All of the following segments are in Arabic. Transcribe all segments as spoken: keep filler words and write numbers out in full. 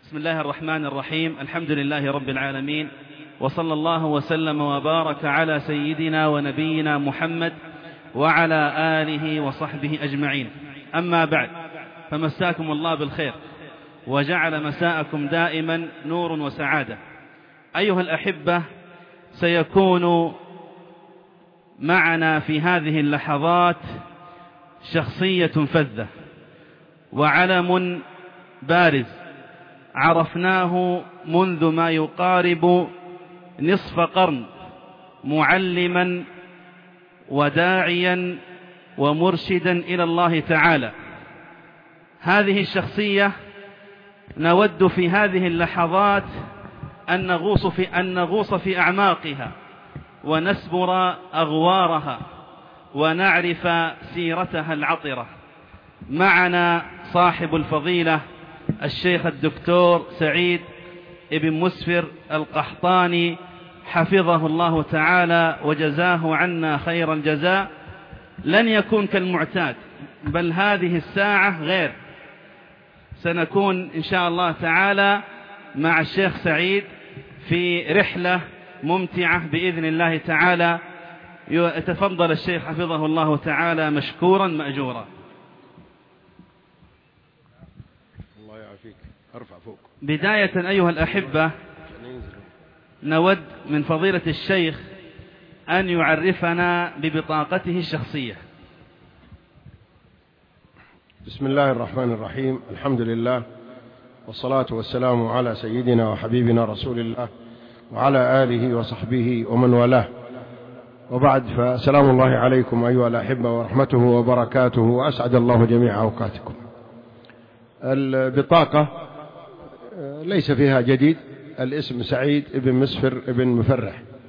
بسم الله الرحمن الرحيم. الحمد لله رب العالمين، وصلى الله وسلم وبارك على سيدنا ونبينا محمد وعلى آله وصحبه أجمعين. أما بعد، فمساكم الله بالخير وجعل مساءكم دائما نور وسعادة. أيها الأحبة، سيكون معنا في هذه اللحظات شخصية فذة وعلم بارز عرفناه منذ ما يقارب نصف قرن، معلما وداعيا ومرشدا إلى الله تعالى. هذه الشخصية نود في هذه اللحظات أن نغوص في, أن نغوص في أعماقها ونسبر أغوارها ونعرف سيرتها العطرة. معنا صاحب الفضيلة الشيخ الدكتور سعيد ابن مسفر القحطاني، حفظه الله تعالى وجزاه عنا خير الجزاء. لن يكون كالمعتاد، بل هذه الساعة غير. سنكون إن شاء الله تعالى مع الشيخ سعيد في رحلة ممتعة بإذن الله تعالى. يتفضل الشيخ حفظه الله تعالى مشكورا مأجورا. الله يعافيك، ارفع فوق. بداية أيها الأحبة، نود من فضيلة الشيخ أن يعرفنا ببطاقته الشخصية. بسم الله الرحمن الرحيم. الحمد لله والصلاة والسلام على سيدنا وحبيبنا رسول الله وعلى آله وصحبه ومن والاه، وبعد، فسلام الله عليكم أيها الأحبة ورحمته وبركاته، وأسعد الله جميع أوقاتكم. البطاقة ليس فيها جديد. الاسم سعيد ابن مسفر ابن مفرح،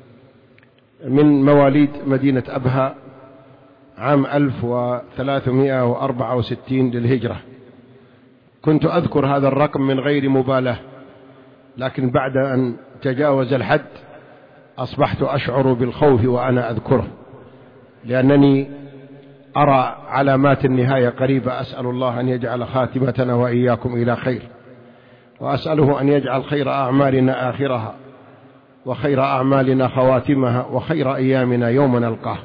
من مواليد مدينة أبها عام ألف وثلاثمائة وأربعة وستين للهجرة. كنت أذكر هذا الرقم من غير مبالاة، لكن بعد أن تجاوز الحد أصبحت أشعر بالخوف وأنا أذكره، لأنني أرى علامات النهاية قريبة. أسأل الله أن يجعل خاتمتنا وإياكم إلى خير، وأسأله أن يجعل خير أعمالنا آخرها، وخير أعمالنا خواتمها، وخير أيامنا يوم نلقاه.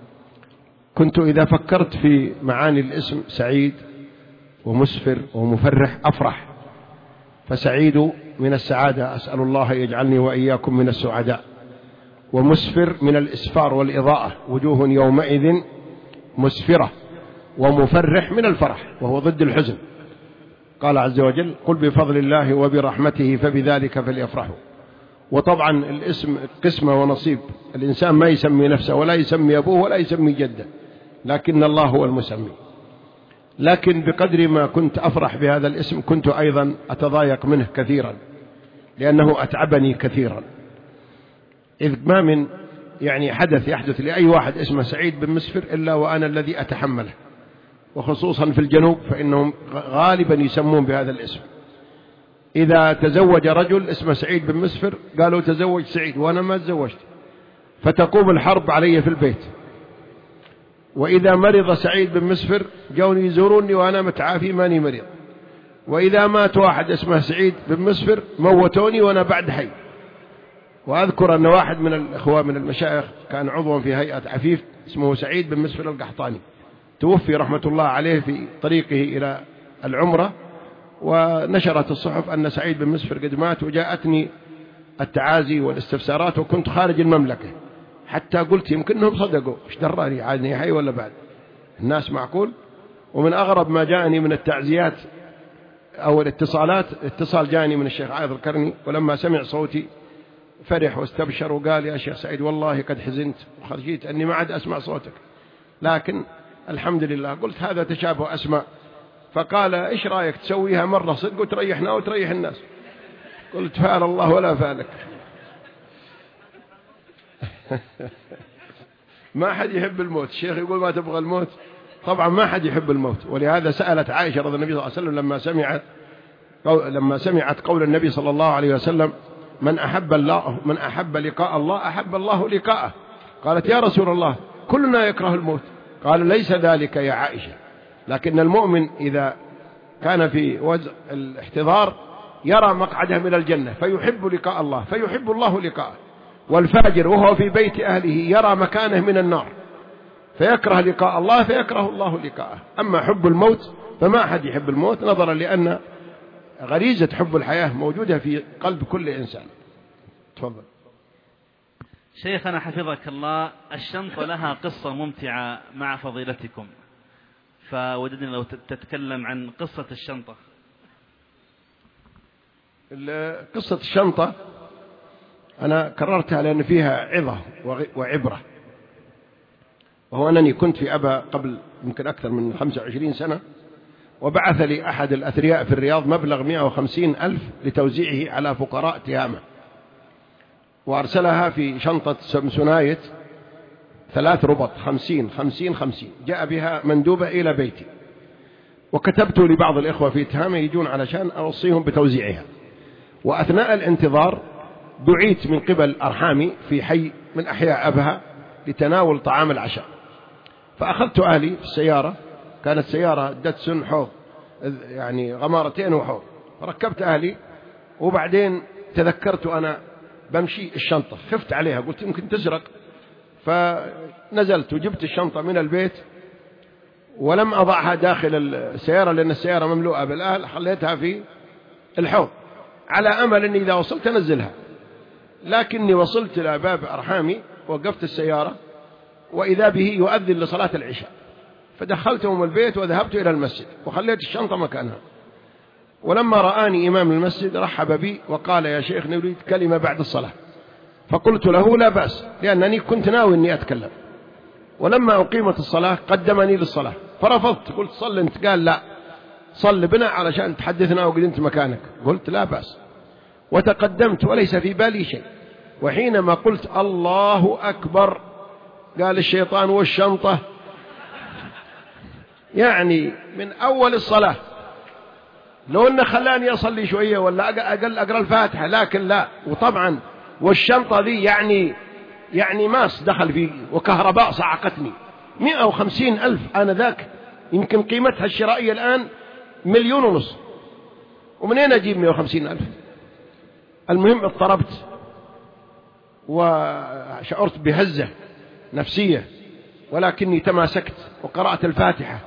كنت إذا فكرت في معاني الاسم سعيد ومسفر ومفرح أفرح، فسعيد من السعادة، أسأل الله يجعلني وإياكم من السعداء. ومسفر من الإسفار والإضاءة، وجوه يومئذ مسفرة. ومفرح من الفرح، وهو ضد الحزن. قال عز وجل: قل بفضل الله وبرحمته فبذلك فليفرحوا. وطبعا الاسم قسمة ونصيب، الإنسان ما يسمي نفسه ولا يسمي أبوه ولا يسمي جده، لكن الله هو المسمي. لكن بقدر ما كنت أفرح بهذا الاسم كنت أيضا أتضايق منه كثيرا، لأنه أتعبني كثيرا. إذ ما من يعني حدث يحدث لأي واحد اسمه سعيد بن مسفر إلا وأنا الذي أتحمله، وخصوصا في الجنوب فإنهم غالبا يسمون بهذا الاسم. إذا تزوج رجل اسمه سعيد بن مسفر قالوا تزوج سعيد، وأنا ما تزوجت، فتقوم الحرب علي في البيت. وإذا مرض سعيد بن مسفر جاوني يزوروني وأنا متعافي ماني مريض. وإذا مات واحد اسمه سعيد بن مسفر موتوني وأنا بعد حي. وأذكر أن واحد من الأخوة من المشايخ كان عضوا في هيئة عفيف اسمه سعيد بن مسفر القحطاني، توفي رحمة الله عليه في طريقه إلى العمرة، ونشرت الصحف أن سعيد بن مسفر قد مات. وجاءتني التعازي والاستفسارات وكنت خارج المملكة، حتى قلت يمكنهم صدقوا، ايش دراني عادني حي ولا بعد، الناس معقول. ومن أغرب ما جاءني من التعزيات أو الاتصالات، اتصال جاني من الشيخ عايض القرني، ولما سمع صوتي فرح واستبشر وقال: يا شيخ سعيد والله قد حزنت وخرجيت أني ما عاد أسمع صوتك، لكن الحمد لله. قلت هذا تشابه أسماء. فقال: إيش رأيك تسويها مرة صدق وتريحنا وتريح الناس؟ قلت: فعل الله ولا فعلك. ما حد يحب الموت. الشيخ يقول ما تبغى الموت، طبعا ما حد يحب الموت. ولهذا سألت عائشة رضي الله عنها النبي صلى الله عليه وسلم لما سمعت لما سمعت قول النبي صلى الله عليه وسلم: من أحب الله من أحب لقاء الله أحب الله لقاءه. قالت: يا رسول الله كلنا يكره الموت. قال: ليس ذلك يا عائشة، لكن المؤمن إذا كان في وزع الاحتضار يرى مقعده من الجنة فيحب لقاء الله فيحب الله لقاءه، والفاجر وهو في بيت أهله يرى مكانه من النار فيكره لقاء الله فيكره الله لقاءه. أما حب الموت فما أحد يحب الموت، نظرا لأن غريزة حب الحياة موجودة في قلب كل إنسان. تفضل. شيخنا حفظك الله، الشنطة لها قصة ممتعة مع فضيلتكم، فوددنا لو تتكلم عن قصة الشنطة. قصة الشنطة أنا كررتها لأن فيها عظة وعبرة، وهو أنني كنت في أبا قبل يمكن أكثر من خمسة وعشرين سنة، وبعث لي أحد الأثرياء في الرياض مبلغ مئة وخمسين ألف لتوزيعه على فقراء تهامة، وأرسلها في شنطة سمسونايت ثلاث ربط خمسين خمسين خمسين، جاء بها مندوبة إلى بيتي، وكتبت لبعض الإخوة في تهامة يجون علشان أوصيهم بتوزيعها. وأثناء الانتظار دعيت من قبل أرحامي في حي من أحياء أبها لتناول طعام العشاء، فأخذت أهلي في السيارة، كانت سيارة داتسون حوض يعني غمارتين وحوض، فركبت أهلي، وبعدين تذكرت أنا بمشي الشنطة، خفت عليها قلت يمكن تسرق، فنزلت وجبت الشنطة من البيت ولم أضعها داخل السيارة لأن السيارة مملوءة بالأهل، خليتها في الحوض على أمل أني إذا وصلت أنزلها. لكني وصلت إلى باب أرحامي وقفت السيارة وإذا به يؤذن لصلاة العشاء، فدخلتهم البيت وذهبت إلى المسجد وخليت الشنطة مكانها. ولما رآني إمام المسجد رحب بي وقال يا شيخ نريد كلمة بعد الصلاة، فقلت له لا بأس لأنني كنت ناوي أني أتكلم. ولما أقيمت الصلاة قدمني للصلاة فرفضت، قلت صل أنت، قال لا صل بنا علشان تحدثنا وقد أنت مكانك، قلت لا بأس، وتقدمت وليس في بالي شيء. وحينما قلت الله أكبر قال الشيطان والشنطة، يعني من أول الصلاة لو أنه خلاني أصلي شوية ولا أقل أقرأ الفاتحة، لكن لا. وطبعا والشنطة ذي يعني يعني ماس دخل فيه وكهرباء صعقتني، مئة وخمسين ألف أنا ذاك، يمكن قيمتها الشرائية الآن مليون ونص، ومنين أجيب مئة وخمسين ألف؟ المهم اضطربت وشعرت بهزة نفسية، ولكني تماسكت وقرأت الفاتحة.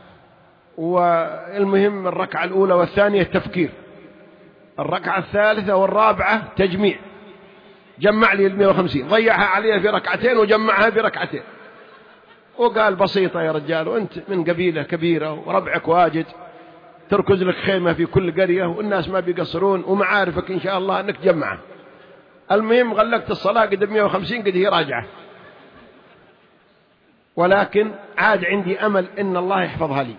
والمهم الركعة الأولى والثانية تفكير، الركعة الثالثة والرابعة تجميع، جمع لي المئة وخمسين، ضيعها عليها في ركعتين وجمعها في ركعتين، وقال بسيطة يا رجال، وانت من قبيلة كبيرة وربعك واجد، تركز لك خيمة في كل قرية والناس ما بيقصرون ومعارفك إن شاء الله أنك جمعها. المهم غلقت الصلاة قد مئة وخمسين قد هي راجعة، ولكن عاد عندي أمل إن الله يحفظها لي.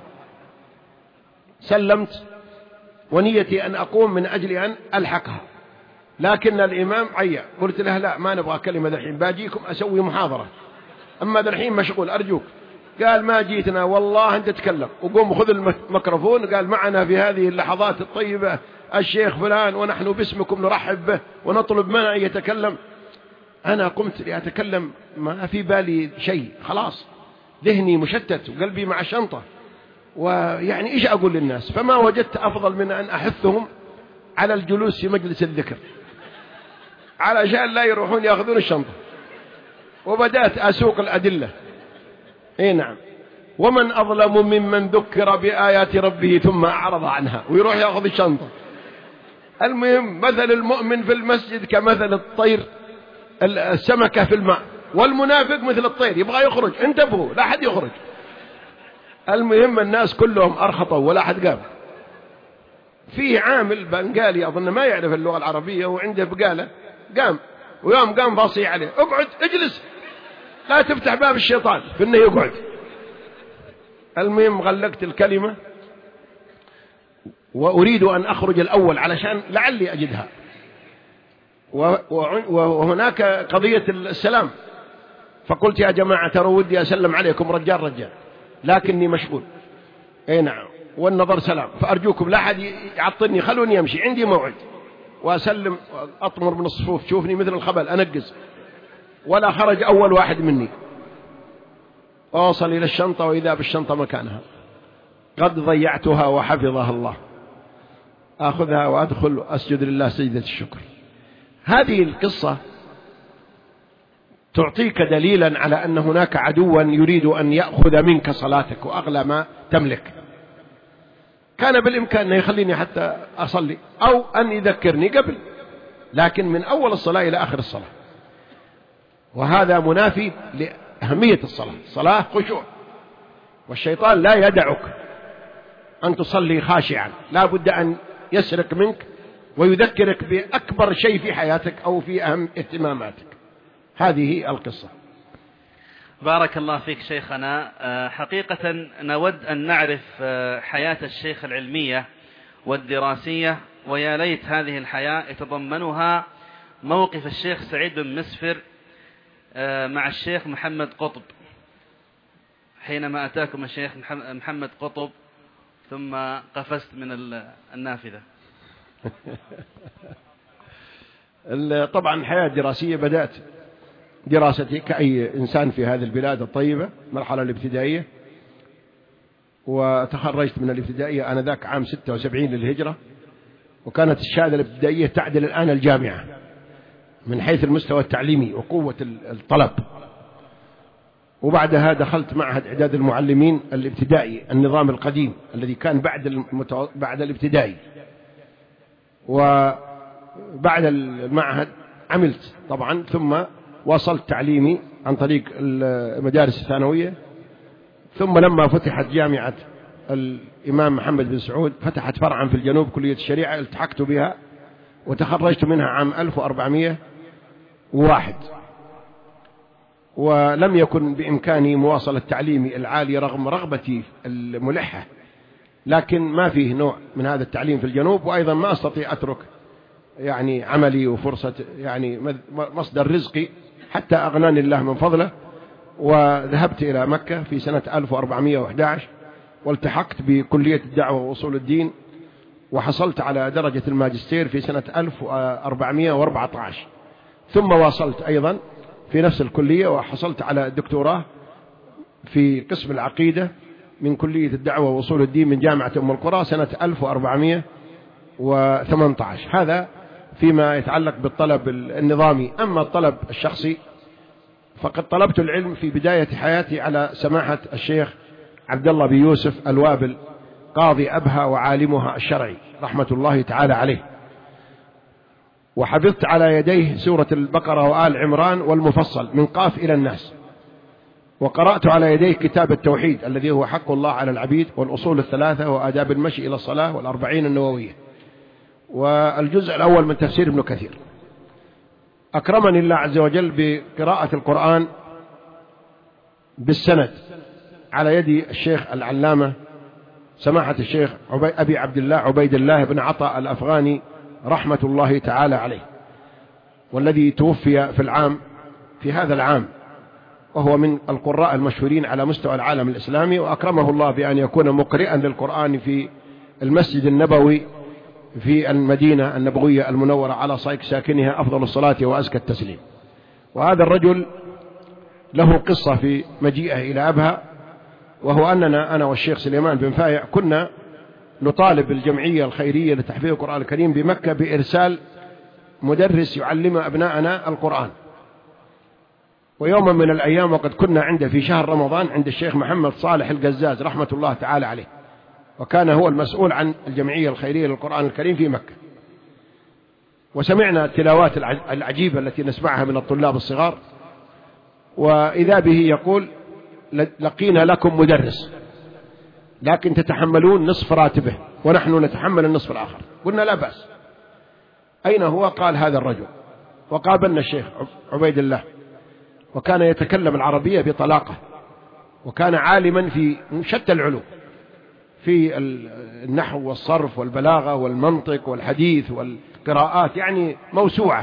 سلمت ونيتي أن أقوم من أجل أن ألحقها، لكن الإمام عيا، قلت له لا ما نبغى كلمة الحين، باجيكم أسوي محاضرة، أما الحين مشغول أرجوك. قال ما جيتنا والله أنت تتكلم، وقوم خذ الميكروفون. قال معنا في هذه اللحظات الطيبة الشيخ فلان ونحن باسمكم نرحب به ونطلب منه أن يتكلم. أنا قمت لأتكلم ما في بالي شيء، خلاص ذهني مشتت وقلبي مع الشنطة، ويعني إيش أقول للناس؟ فما وجدت أفضل من أن أحثهم على الجلوس في مجلس الذكر علشان لا يروحون يأخذون الشنطة. وبدأت أسوق الأدلة. إيه نعم، ومن أظلم ممن ذكر بآيات ربه ثم أعرض عنها ويروح يأخذ الشنطة. المهم مثل المؤمن في المسجد كمثل الطير السمكة في الماء، والمنافق مثل الطير يبغى يخرج، انتبهوا لا أحد يخرج. المهم الناس كلهم أرخطوا ولا أحد قام. في عامل بنغالي أظن ما يعرف اللغة العربية وعنده بقالة، قام ويوم قام باصي عليه اقعد اجلس لا تفتح باب الشيطان في انه يقعد. المهم غلقت الكلمة وأريد أن أخرج الأول علشان لعلي أجدها، وهناك قضية السلام، فقلت يا جماعة ترى ودي أسلم عليكم رجال رجال لكني مشغول. اي نعم، والنظر سلام، فأرجوكم لا أحد يعطلني، خلوني أمشي عندي موعد، وأسلم أطمر من الصفوف، شوفني مثل الخبل أنقز، ولا خرج أول واحد مني. أوصل إلى الشنطة وإذا بالشنطة مكانها، قد ضيعتها وحفظها الله. أخذها وأدخل وأسجد لله سجدة الشكر. هذه القصة تعطيك دليلا على أن هناك عدوا يريد أن يأخذ منك صلاتك وأغلى ما تملك. كان بالإمكان أن يخليني حتى أصلي أو أن يذكرني قبل، لكن من أول الصلاة إلى آخر الصلاة، وهذا منافي لأهمية الصلاة. الصلاة خشوع، والشيطان لا يدعك أن تصلي خاشعا، لا بد أن يسرق منك ويذكرك بأكبر شيء في حياتك أو في أهم اهتماماتك. هذه القصة. بارك الله فيك شيخنا. حقيقة نود أن نعرف حياة الشيخ العلمية والدراسية، ويا ليت هذه الحياة يتضمنها موقف الشيخ سعيد بن مسفر مع الشيخ محمد قطب حينما أتاكم الشيخ محمد قطب ثم قفزت من النافذة. طبعا الحياة الدراسية بدأت دراستي كأي إنسان في هذه البلاد الطيبة، مرحلة الابتدائية، وتخرجت من الابتدائية أنا ذاك عام ستة وسبعين للهجرة، وكانت الشهادة الابتدائية تعدل الآن الجامعة من حيث المستوى التعليمي وقوة الطلب. وبعدها دخلت معهد إعداد المعلمين الابتدائي النظام القديم الذي كان بعد المتو... بعد الابتدائي. وبعد المعهد عملت طبعا، ثم واصلت تعليمي عن طريق المدارس الثانوية، ثم لما فتحت جامعة الإمام محمد بن سعود فتحت فرعا في الجنوب كلية الشريعة، التحقت بها وتخرجت منها عام ألف وأربعمائة وواحد، ولم يكن بإمكاني مواصلة تعليمي العالي رغم رغبتي الملحة، لكن ما فيه نوع من هذا التعليم في الجنوب، وأيضا ما أستطيع أترك يعني عملي وفرصة يعني مصدر رزقي حتى أغناني الله من فضله. وذهبت إلى مكة في سنة ألف وأربعمائة وأحد عشر والتحقت بكلية الدعوة وأصول الدين، وحصلت على درجة الماجستير في سنة ألف وأربعمائة وأربعة عشر، ثم واصلت أيضا في نفس الكلية وحصلت على الدكتوراه في قسم العقيدة من كلية الدعوة وأصول الدين من جامعة أم القرى سنة ألف وأربعمائة وثمانية عشر. هذا فيما يتعلق بالطلب النظامي. أما الطلب الشخصي فقد طلبت العلم في بداية حياتي على سماحة الشيخ عبد الله بن يوسف الوابل قاضي أبها وعالمها الشرعي رحمة الله تعالى عليه، وحفظت على يديه سورة البقرة وآل عمران والمفصل من قاف إلى الناس، وقرأت على يديه كتاب التوحيد الذي هو حق الله على العبيد، والأصول الثلاثة، وآداب المشي إلى الصلاة، والأربعين النووية، والجزء الأول من تفسير ابن كثير. أكرمني الله عز وجل بقراءة القرآن بالسند على يد الشيخ العلامة سماحة الشيخ أبي عبد الله عبيد الله بن عطاء الأفغاني رحمة الله تعالى عليه، والذي توفي في العام في هذا العام، وهو من القراء المشهورين على مستوى العالم الإسلامي، وأكرمه الله بأن يكون مقرئا للقرآن في المسجد النبوي في المدينة النبوية المنورة على صيك ساكنها أفضل الصلاة وأزكى التسليم. وهذا الرجل له قصة في مجيئه إلى أبها، وهو أننا أنا والشيخ سليمان بن فايع كنا نطالب الجمعية الخيرية لتحفيظ القرآن الكريم بمكة بإرسال مدرس يعلم أبناءنا القرآن. ويوما من الأيام وقد كنا عنده في شهر رمضان عند الشيخ محمد صالح القزاز رحمة الله تعالى عليه، وكان هو المسؤول عن الجمعية الخيرية للقرآن الكريم في مكة، وسمعنا التلاوات العجيبة التي نسمعها من الطلاب الصغار، وإذا به يقول لقينا لكم مدرس لكن تتحملون نصف راتبه ونحن نتحمل النصف الآخر. قلنا لا بأس. أين هو؟ قال هذا الرجل. وقابلنا الشيخ عبيد الله، وكان يتكلم العربية بطلاقة، وكان عالما في شتى العلوم، في النحو والصرف والبلاغة والمنطق والحديث والقراءات، يعني موسوعة.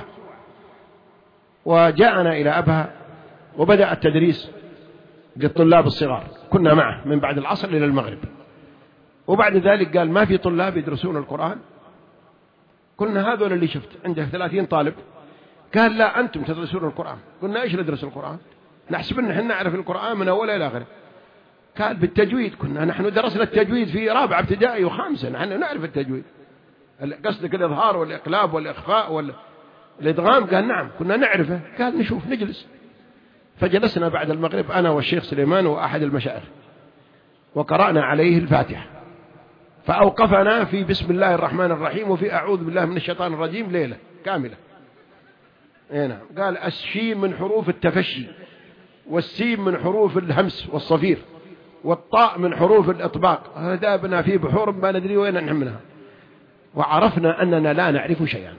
وجاءنا إلى أبها وبدأ التدريس للطلاب الصغار، كنا معه من بعد العصر إلى المغرب. وبعد ذلك قال ما في طلاب يدرسون القرآن؟ قلنا هذول اللي شفت عنده ثلاثين طالب. قال لا أنتم تدرسون القرآن. قلنا إيش ندرس القرآن؟ نحسب أن احنا نعرف القرآن من أوله إلى آخره. قال بالتجويد. كنا نحن درسنا التجويد في رابعة ابتدائي وخامسة، نحن نعرف التجويد. قصدك الإظهار والإقلاب والإخفاء والإدغام؟ قال نعم كنا نعرفه. قال نشوف نجلس. فجلسنا بعد المغرب أنا والشيخ سليمان وأحد المشايخ وقرأنا عليه الفاتحة، فأوقفنا في بسم الله الرحمن الرحيم وفي أعوذ بالله من الشيطان الرجيم ليلة كاملة. هنا قال الشين من حروف التفشي، والسين من حروف الهمس والصفير، والطاء من حروف الإطباق. ذابنا في بحور ما ندري وين نحملها، وعرفنا أننا لا نعرف شيئا.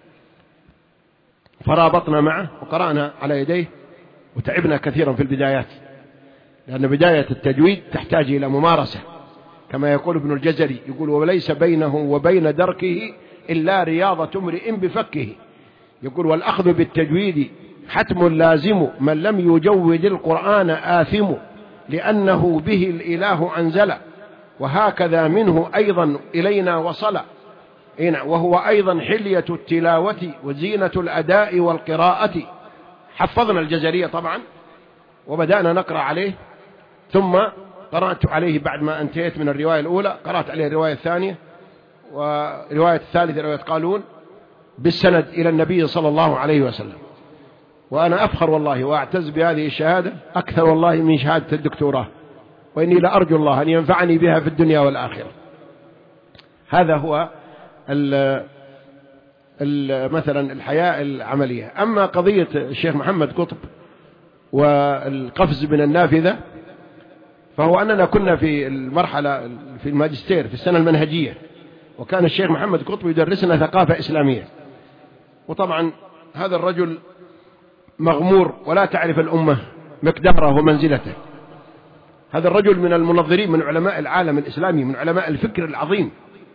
فرابطنا معه وقرأنا على يديه، وتعبنا كثيرا في البدايات، لأن بداية التجويد تحتاج إلى ممارسة، كما يقول ابن الجزري، يقول وليس بينه وبين دركه إلا رياضة امرئ بفكه. يقول والأخذ بالتجويد حتم لازم، من لم يجود القرآن آثم، لأنه به الإله أنزل، وهكذا منه أيضا إلينا وصل، وهو أيضا حلية التلاوة وزينة الأداء والقراءة. حفظنا الجزرية طبعا وبدأنا نقرأ عليه، ثم قرأت عليه بعد ما انتهيت من الرواية الأولى، قرأت عليه الرواية الثانية ورواية الثالثة رواية قالون بالسند إلى النبي صلى الله عليه وسلم. وأنا أفخر والله وأعتز بهذه الشهادة أكثر والله من شهادة الدكتوراه، وإني لأرجو الله أن ينفعني بها في الدنيا والآخرة. هذا هو ال مثلا الحياة العملية. أما قضية الشيخ محمد قطب والقفز من النافذة، فهو أننا كنا في المرحلة في الماجستير في السنة المنهجية، وكان الشيخ محمد قطب يدرسنا ثقافة إسلامية، وطبعا هذا الرجل مغمور ولا تعرف الأمة مقداره ومنزلته. هذا الرجل من المنظرين من علماء العالم الإسلامي، من علماء الفكر العظيم،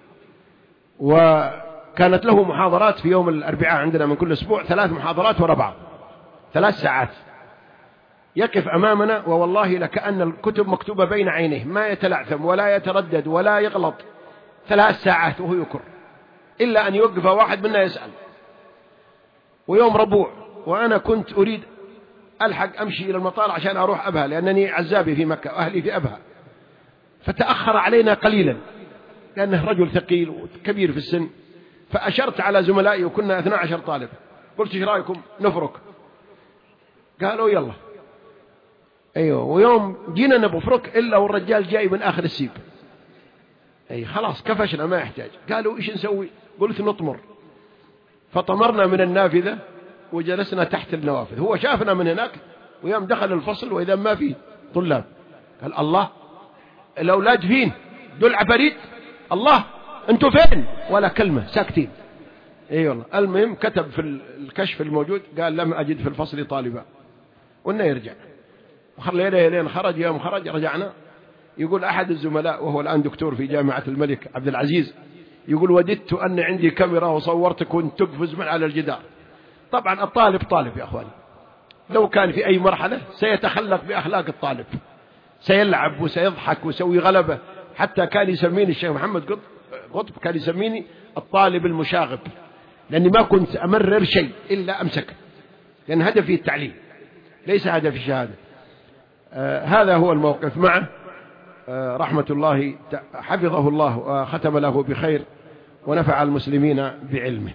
وكانت له محاضرات في يوم الأربعاء عندنا من كل أسبوع، ثلاث محاضرات وراء بعض، ثلاث ساعات يقف أمامنا، ووالله لكأن الكتب مكتوبة بين عينيه، ما يتلعثم ولا يتردد ولا يغلط، ثلاث ساعات وهو يكر، إلا أن يوقف واحد منا يسأل. ويوم ربوع وأنا كنت أريد ألحق أمشي إلى المطار عشان أروح أبها، لأنني عزابي في مكة وأهلي في أبها، فتأخر علينا قليلا لأنه رجل ثقيل وكبير في السن. فأشرت على زملائي وكنا اثنا عشر طالب، قلت ايش رأيكم نفرك؟ قالوا يلا. أيوة. ويوم جينا نبفرك إلا والرجال جاي من آخر السيب، أي خلاص كفشنا ما يحتاج. قالوا إيش نسوي؟ قلت نطمر. فطمرنا من النافذة وجلسنا تحت النوافذ. هو شافنا من هناك، ويوم دخل الفصل وإذا ما فيه طلاب، قال الله الأولاد فين؟ دول عفاريت، الله أنتوا فين؟ ولا كلمة، ساكتين. أي والله. المهم كتب في الكشف الموجود قال لم أجد في الفصل طالبا، قلنا يرجع، وخلينا لين خرج. يوم خرج رجعنا. يقول أحد الزملاء وهو الآن دكتور في جامعة الملك عبد العزيز، يقول وددت أن عندي كاميرا وصورتك وانت تقفز من على الجدار. طبعا الطالب طالب يا أخواني، لو كان في أي مرحلة سيتخلق بأخلاق الطالب، سيلعب وسيضحك ويسوي غلبة. حتى كان يسميني الشيخ محمد قطب كان يسميني الطالب المشاغب، لأني ما كنت أمرر شيء إلا أمسك، لأن هدفي التعليم ليس هدفي الشهادة. آه هذا هو الموقف معه. آه رحمة الله حفظه الله وختم له بخير ونفع المسلمين بعلمه.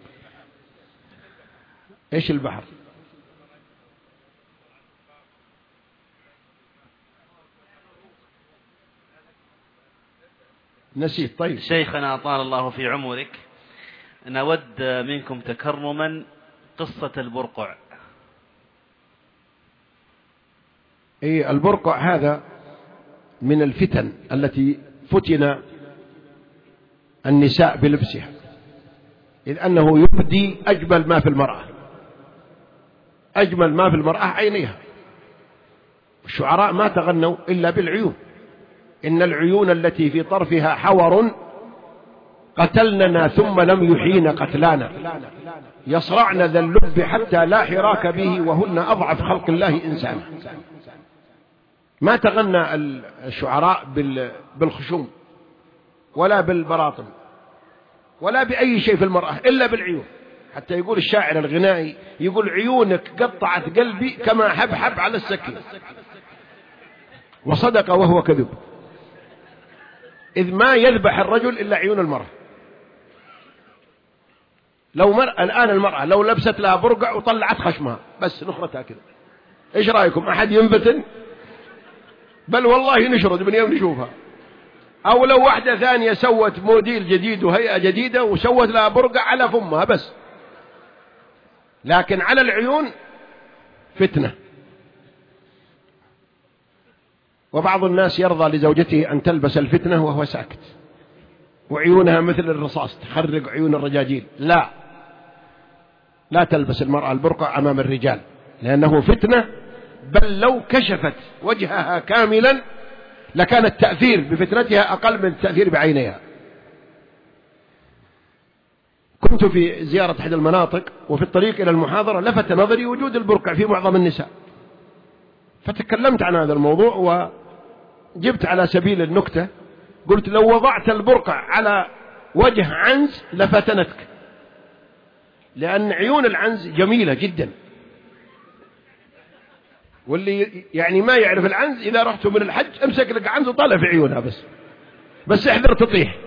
إيش البحر؟ نسيت. طيب شيخنا أطال الله في عمرك، نود منكم تكرما قصة البرقع. إيه البرقع هذا من الفتن التي فتن النساء بلبسها، إذ أنه يبدي أجمل ما في المرأة، أجمل ما في المرأة عينيها. الشعراء ما تغنوا إلا بالعيون، إن العيون التي في طرفها حور قتلننا ثم لم يحين قتلانا، يصرعن ذا اللب حتى لا حراك به وهن أضعف خلق الله إنسانا. ما تغنى الشعراء بالخشوم ولا بالبراطم ولا بأي شيء في المرأة إلا بالعيون. حتى يقول الشاعر الغنائي، يقول عيونك قطعت قلبي كما حبحب على السكين، وصدق وهو كذب، إذ ما يذبح الرجل إلا عيون المرأة. لو مر... الآن المرأة لو لبست لها برقع وطلعت خشمها بس نخرتها كذا، إيش رأيكم؟ أحد ينفتن؟ بل والله نشرد من يوم نشوفها. أو لو واحدة ثانية سوت موديل جديد وهيئة جديدة وسوت لها برقع على فمها بس، لكن على العيون فتنة. وبعض الناس يرضى لزوجته أن تلبس الفتنة وهو ساكت، وعيونها مثل الرصاص تخرج عيون الرجاجيل. لا، لا تلبس المرأة البرقع أمام الرجال لأنه فتنة، بل لو كشفت وجهها كاملا لكان التأثير بفتنتها أقل من التأثير بعينيها. كنت في زيارة أحد المناطق وفي الطريق إلى المحاضرة لفت نظري وجود البرقع في معظم النساء، فتكلمت عن هذا الموضوع وجبت على سبيل النكتة قلت لو وضعت البرقع على وجه عنز لفتنتك، لأن عيون العنز جميلة جدا، واللي يعني ما يعرف العنز إذا رحت من الحج امسك لك عنز وطالع في عيونها بس بس احذر تطيح.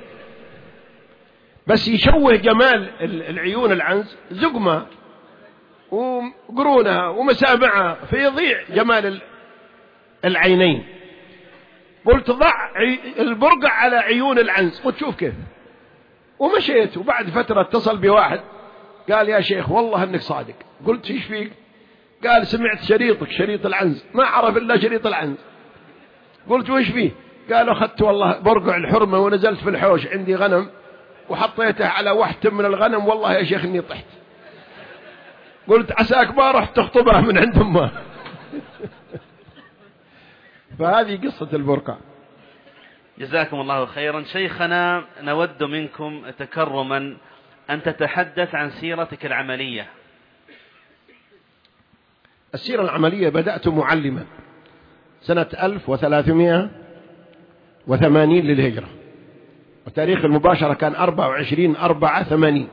بس يشوه جمال العيون العنز زقمة وقرونها ومسامعها فيضيع جمال العينين. قلت ضع البرقع على عيون العنز وتشوف كيف. ومشيت، وبعد فترة اتصل بواحد قال يا شيخ والله انك صادق. قلت ايش فيك؟ قال سمعت شريطك شريط العنز، ما عرف الا شريط العنز. قلت ويش فيه؟ قال اخذت والله برقع الحرمة ونزلت في الحوش عندي غنم وحطيته على وحت من الغنم، والله يا شيخ اني طحت. قلت عساك ما رحت تخطبها من عند امها. فهذه قصة البرقع. جزاكم الله خيرا. شيخنا، نود منكم تكرما أن تتحدث عن سيرتك العملية. السيرة العملية بدأت معلما سنة ألف وثلاثمائة وثمانين للهجرة، وتاريخ المباشرة كان أربعة وعشرين أربعة ثمانين.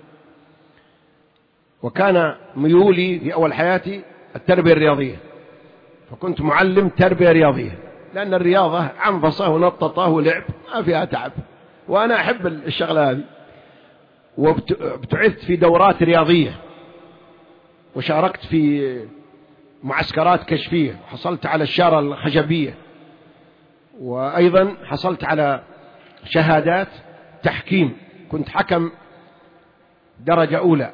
وكان ميولي في أول حياتي التربية الرياضية، فكنت معلم تربية رياضية، لأن الرياضة عنفصة ونططة ولعب ما فيها تعب، وأنا أحب الشغلة هذه. وابتعثت في دورات رياضية، وشاركت في معسكرات كشفية، وحصلت على الشارة الخشبية، وأيضا حصلت على شهادات تحكيم. كنت حكم درجة أولى،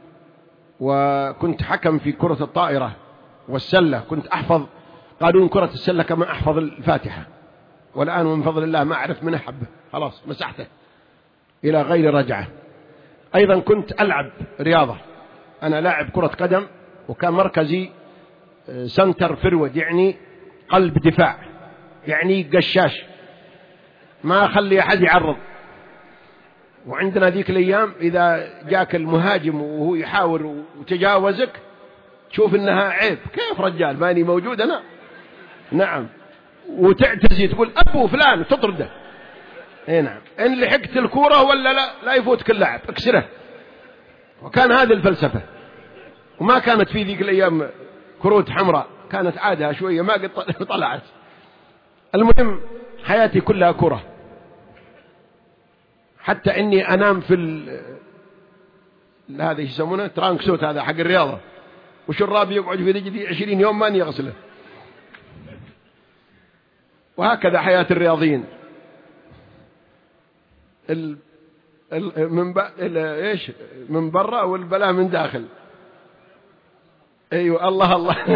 وكنت حكم في كرة الطائرة والسلة، كنت أحفظ قانون كرة السلة كما أحفظ الفاتحة، والآن من فضل الله ما أعرف منه حبة، خلاص مسحته إلى غير رجعة. أيضا كنت ألعب رياضة، أنا لاعب كرة قدم، وكان مركزي سنتر فرود، يعني قلب دفاع، يعني قشاش ما أخلي أحد يعرض. وعندنا ذيك الأيام إذا جاك المهاجم وهو يحاول وتجاوزك تشوف إنها عيب، كيف رجال ماني موجود أنا؟ نعم. وتعتزي تقول أبو فلان تطرده. إيه نعم، إن لحقت الكورة ولا لا لا يفوتك اللاعب اكسره. وكان هذه الفلسفة، وما كانت في ذيك الأيام كروت حمراء، كانت عادها شوية ما قد طلعت. المهم حياتي كلها كرة، حتى إني أنام في ال... هذا يسمونه ترانك سوت، هذا حق الرياضة، وشرابي يقعد في رجلي عشرين يوم ما يغسله. وهكذا حياة الرياضيين. ال... ال... من ب... ال... إيش من برا والبلاء من داخل. أيوة الله الله.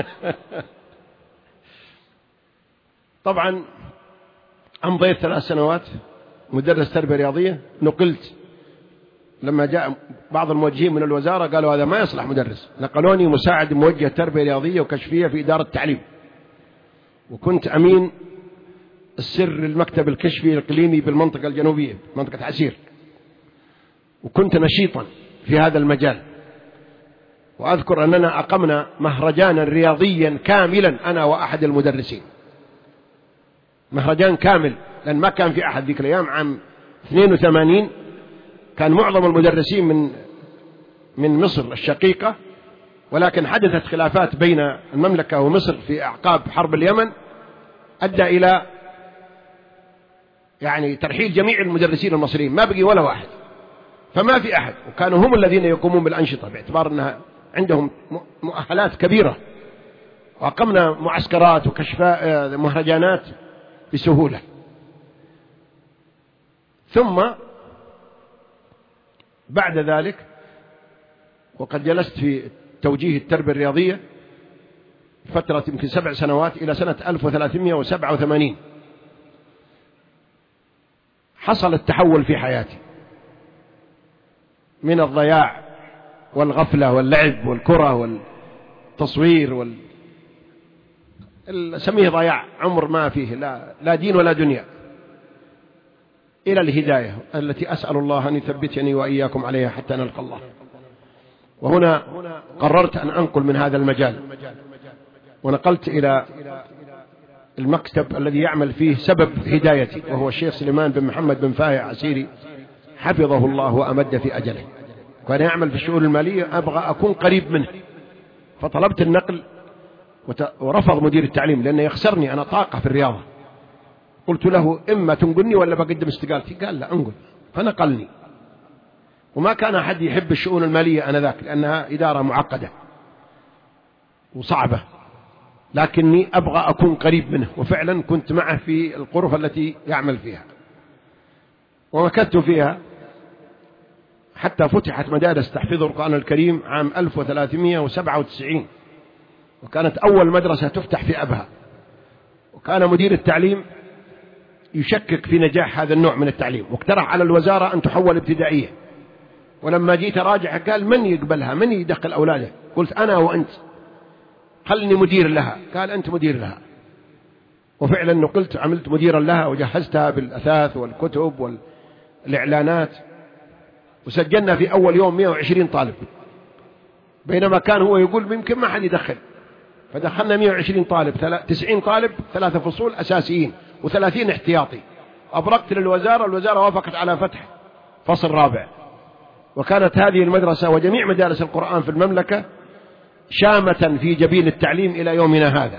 طبعا أمضيت ثلاث سنوات مدرس تربية رياضية. نقلت لما جاء بعض الموجهين من الوزارة قالوا هذا ما يصلح مدرس، نقلوني مساعد موجه تربية رياضية وكشفية في إدارة التعليم، وكنت أمين السر المكتب الكشفي الإقليمي بالمنطقة الجنوبية منطقة عسير، وكنت نشيطا في هذا المجال. وأذكر أننا أقمنا مهرجانا رياضيا كاملا أنا وأحد المدرسين، مهرجان كامل، لأن ما كان في أحد ذيك الأيام. عام اثنين وثمانين كان معظم المدرسين من من مصر الشقيقة، ولكن حدثت خلافات بين المملكة ومصر في أعقاب حرب اليمن أدى إلى يعني ترحيل جميع المدرسين المصريين، ما بقي ولا واحد. فما في أحد، وكانوا هم الذين يقومون بالأنشطة باعتبار أنها عندهم مؤهلات كبيرة، وأقمنا معسكرات وكشفاء مهرجانات بسهولة. ثم بعد ذلك وقد جلست في توجيه التربية الرياضية فترة يمكن سبع سنوات إلى سنة ألف وثلاثمائة وسبعة وثمانين، حصل التحول في حياتي من الضياع والغفلة واللعب والكرة والتصوير وال سميه ضياع عمر ما فيه لا, لا دين ولا دنيا، إلى الهداية التي أسأل الله أن يثبتني وإياكم عليها حتى نلقى الله. وهنا قررت أن أنقل من هذا المجال، ونقلت إلى المكتب الذي يعمل فيه سبب هدايتي، وهو الشيخ سليمان بن محمد بن فاهي عسيري حفظه الله وأمد في أجله. كان يعمل في الشؤون المالية، أبغى أكون قريب منه، فطلبت النقل ورفض مدير التعليم لأنه يخسرني، أنا طاقة في الرياضة. قلت له إما تنقلني ولا بقدم استقالتي، قال لا أنقل، فنقلني. وما كان أحد يحب الشؤون المالية أنذاك لأنها إدارة معقدة وصعبة، لكني أبغى أكون قريب منه، وفعلا كنت معه في الغرفة التي يعمل فيها، ومكثت فيها حتى فتحت مدارس تحفيظ القرآن الكريم عام ألف وثلاثمائة وسبعة وتسعين، وكانت أول مدرسة تفتح في أبها. وكان مدير التعليم يشكك في نجاح هذا النوع من التعليم، واقترح على الوزارة أن تحول ابتدائية. ولما جيت أراجع قال من يقبلها، من يدخل أولاده؟ قلت أنا وأنت، خلني مدير لها. قال أنت مدير لها، وفعلا نقلت عملت مديرا لها، وجهزتها بالأثاث والكتب والإعلانات، وسجلنا في أول يوم مئة وعشرين طالب، بينما كان هو يقول يمكن ما حد يدخل، فدخلنا مئة وعشرين طالب، تسعين طالب ثلاثة فصول أساسيين وثلاثين احتياطي. أبرقت للوزارة، الوزارة وافقت على فتح فصل رابع. وكانت هذه المدرسة وجميع مدارس القرآن في المملكة شامة في جبين التعليم إلى يومنا هذا،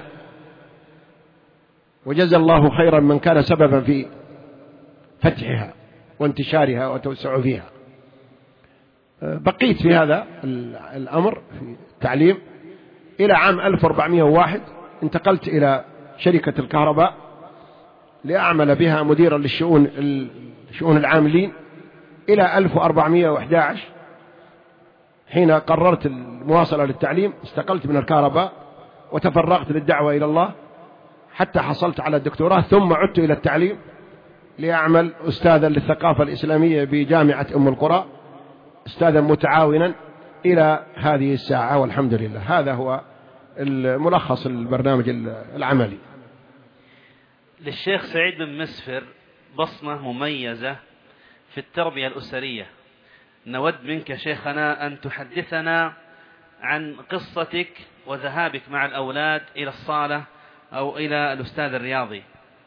وجزى الله خيرا من كان سببا في فتحها وانتشارها وتوسع فيها. بقيت في هذا الأمر في التعليم إلى عام ألف وأربعمائة وواحد، انتقلت إلى شركة الكهرباء لأعمل بها مديرا للشؤون الشؤون العاملين إلى ألف وأربعمائة وأحد عشر. حين قررت المواصلة للتعليم استقلت من الكهرباء وتفرغت للدعوة إلى الله حتى حصلت على الدكتوراه، ثم عدت إلى التعليم لأعمل أستاذا للثقافة الإسلامية بجامعة أم القرى، أستاذا متعاونا إلى هذه الساعة، والحمد لله. هذا هو الملخص البرنامج العملي. للشيخ سعيد بن مسفر بصمة مميزة في التربية الأسرية. نود منك شيخنا أن تحدثنا عن قصتك وذهابك مع الأولاد إلى الصالة أو إلى الأستاذ الرياضي.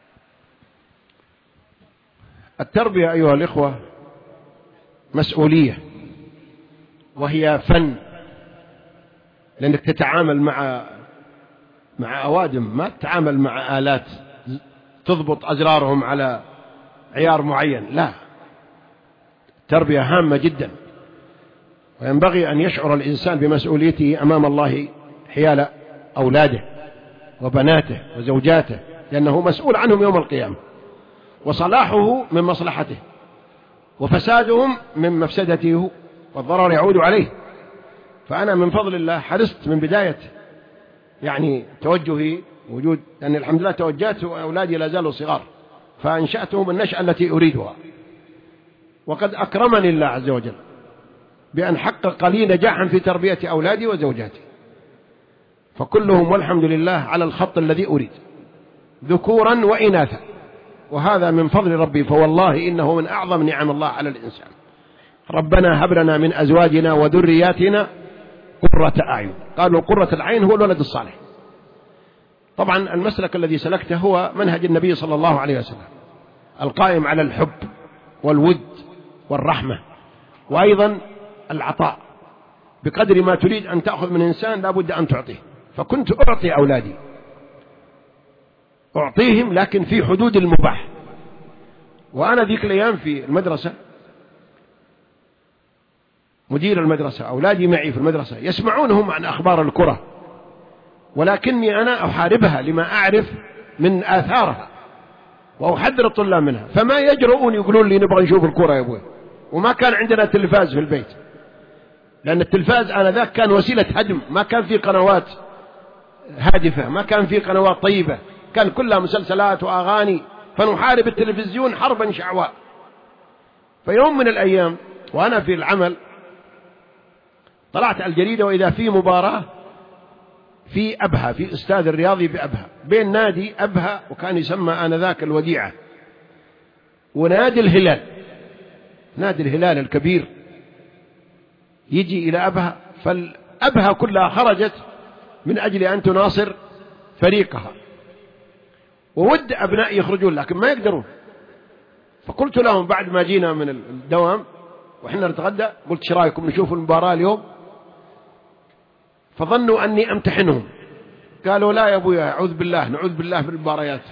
التربية أيها الإخوة مسؤولية، وهي فن، لأنك تتعامل مع مع أوادم، ما تتعامل مع آلات تضبط أزرارهم على عيار معين، لا، التربية هامة جدا، وينبغي أن يشعر الإنسان بمسؤوليته أمام الله حيال أولاده وبناته وزوجاته، لأنه مسؤول عنهم يوم القيامة، وصلاحه من مصلحته، وفسادهم من مفسدته، والضرر يعود عليه. فأنا من فضل الله حرصت من بداية يعني توجهي وجود، يعني الحمد لله توجهت وأولادي لا زالوا صغار، فأنشأتهم النشأة التي أريدها، وقد أكرمني الله عز وجل بأن حقق لي نجاحا في تربية أولادي وزوجاتي، فكلهم والحمد لله على الخط الذي أريد، ذكورا وإناثا، وهذا من فضل ربي، فوالله إنه من أعظم نعم الله على الإنسان. ربنا هب لنا من أزواجنا وذرياتنا قرة أعين. قالوا قرة العين هو الولد الصالح. طبعا المسلك الذي سلكته هو منهج النبي صلى الله عليه وسلم، القائم على الحب والود والرحمة، وأيضا العطاء، بقدر ما تريد أن تأخذ من إنسان لا بد أن تعطيه. فكنت أعطي أولادي، أعطيهم لكن في حدود المباح. وأنا ذيك الأيام في المدرسة مدير المدرسة، أولادي معي في المدرسة يسمعونهم عن أخبار الكرة، ولكني أنا أحاربها لما أعرف من آثارها وأحذر الطلاب منها، فما يجرؤون يقولون لي نبغى نشوف الكرة يا أبوي. وما كان عندنا تلفاز في البيت، لأن التلفاز آنذاك كان وسيلة هدم، ما كان في قنوات هادفة، ما كان في قنوات طيبة، كان كلها مسلسلات وأغاني، فنحارب التلفزيون حربا شعواء. فيوم من الأيام وأنا في العمل طلعت على الجريدة وإذا في مباراة في أبها، في أستاذ الرياضي بأبها، بين نادي أبها وكان يسمى آنذاك الوديعة ونادي الهلال، نادي الهلال الكبير يجي إلى أبها. فالأبها كلها خرجت من أجل أن تناصر فريقها، وود أبناء يخرجون لكن ما يقدرون. فقلت لهم بعد ما جينا من الدوام وإحنا نتغدى، قلت ايش رايكم نشوف المباراة اليوم؟ فظنوا أني أمتحنهم، قالوا لا يا أبويا أعوذ بالله، نعوذ بالله من المباريات.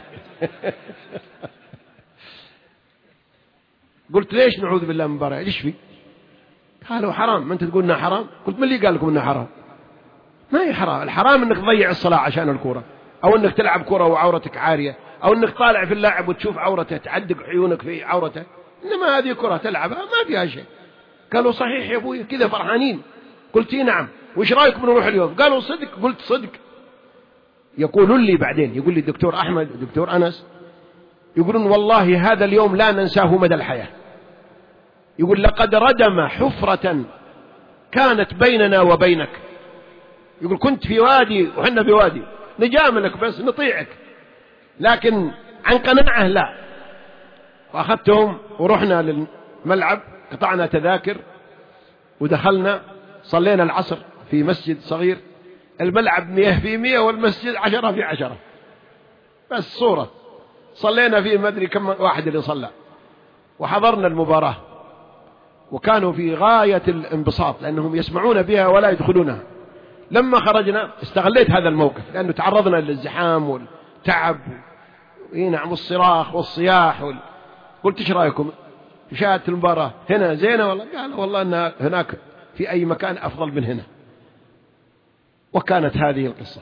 قلت ليش نعوذ بالله من المباريات؟ ليش في؟ قالوا حرام. ما أنت تقول إنها حرام؟ قلت من اللي قال لكم إنها حرام؟ ما هي حرام. الحرام إنك تضيع الصلاة عشان الكرة، أو إنك تلعب كرة وعورتك عارية، أو إنك طالع في اللاعب وتشوف عورته تعدق عيونك في عورته، إنما هذه كرة تلعبها ما فيها شيء. قالوا صحيح يا أبوي، كذا فرحانين. قلت نعم، وإيش رأيكم نروح اليوم؟ قالوا صدق. قلت صدق. يقولون لي بعدين، يقول لي الدكتور أحمد الدكتور أنس، يقولون والله هذا اليوم لا ننساه مدى الحياة. يقول لقد ردم حفرة كانت بيننا وبينك. يقول كنت في وادي وحنا في وادي، نجاملك بس نطيعك، لكن عن قناعة لا. وأخذتهم ورحنا للملعب، قطعنا تذاكر ودخلنا، صلينا العصر في مسجد صغير، الملعب مية في مية والمسجد عشرة في عشرة، بس صورة صلينا فيه ما أدري كم واحد اللي صلى. وحضرنا المباراة وكانوا في غاية الانبساط لأنهم يسمعون بها ولا يدخلونها. لما خرجنا استغليت هذا الموقف لأنه تعرضنا للزحام والتعب والصراخ والصياح وال... قلت ايش رأيكم؟ مشاهدة المباراة هنا زينة والله؟ قال والله أن هناك في أي مكان أفضل من هنا. وكانت هذه القصة.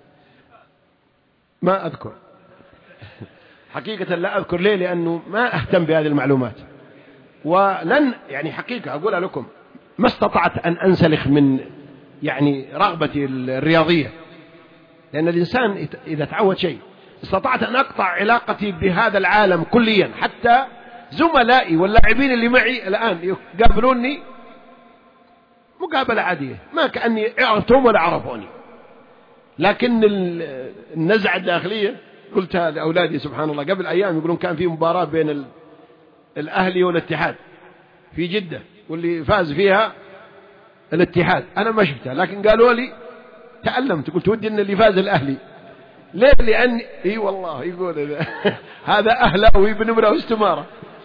ما أذكر حقيقة، لا أذكر ليه، لأنه ما أهتم بهذه المعلومات، ولن يعني حقيقة أقولها لكم ما استطعت أن أنسلخ من يعني رغبتي الرياضية، لأن الإنسان إذا تعود شيء استطعت أن أقطع علاقتي بهذا العالم كليا. حتى زملائي واللاعبين اللي معي الآن يقابلوني مقابلة عادية، ما كأني عرفتهم ولا عرفوني. لكن النزعة الداخلية قلتها لأولادي سبحان الله. قبل أيام يقولون كان في مباراة بين الأهلي والاتحاد في جدة، واللي فاز فيها الاتحاد. أنا ما شفتها لكن قالوا لي تألمت، قلت ودي أن اللي فاز الأهلي. ليه؟ لأن إي والله يقول هذا أهلاوي بنمرة واستمارة.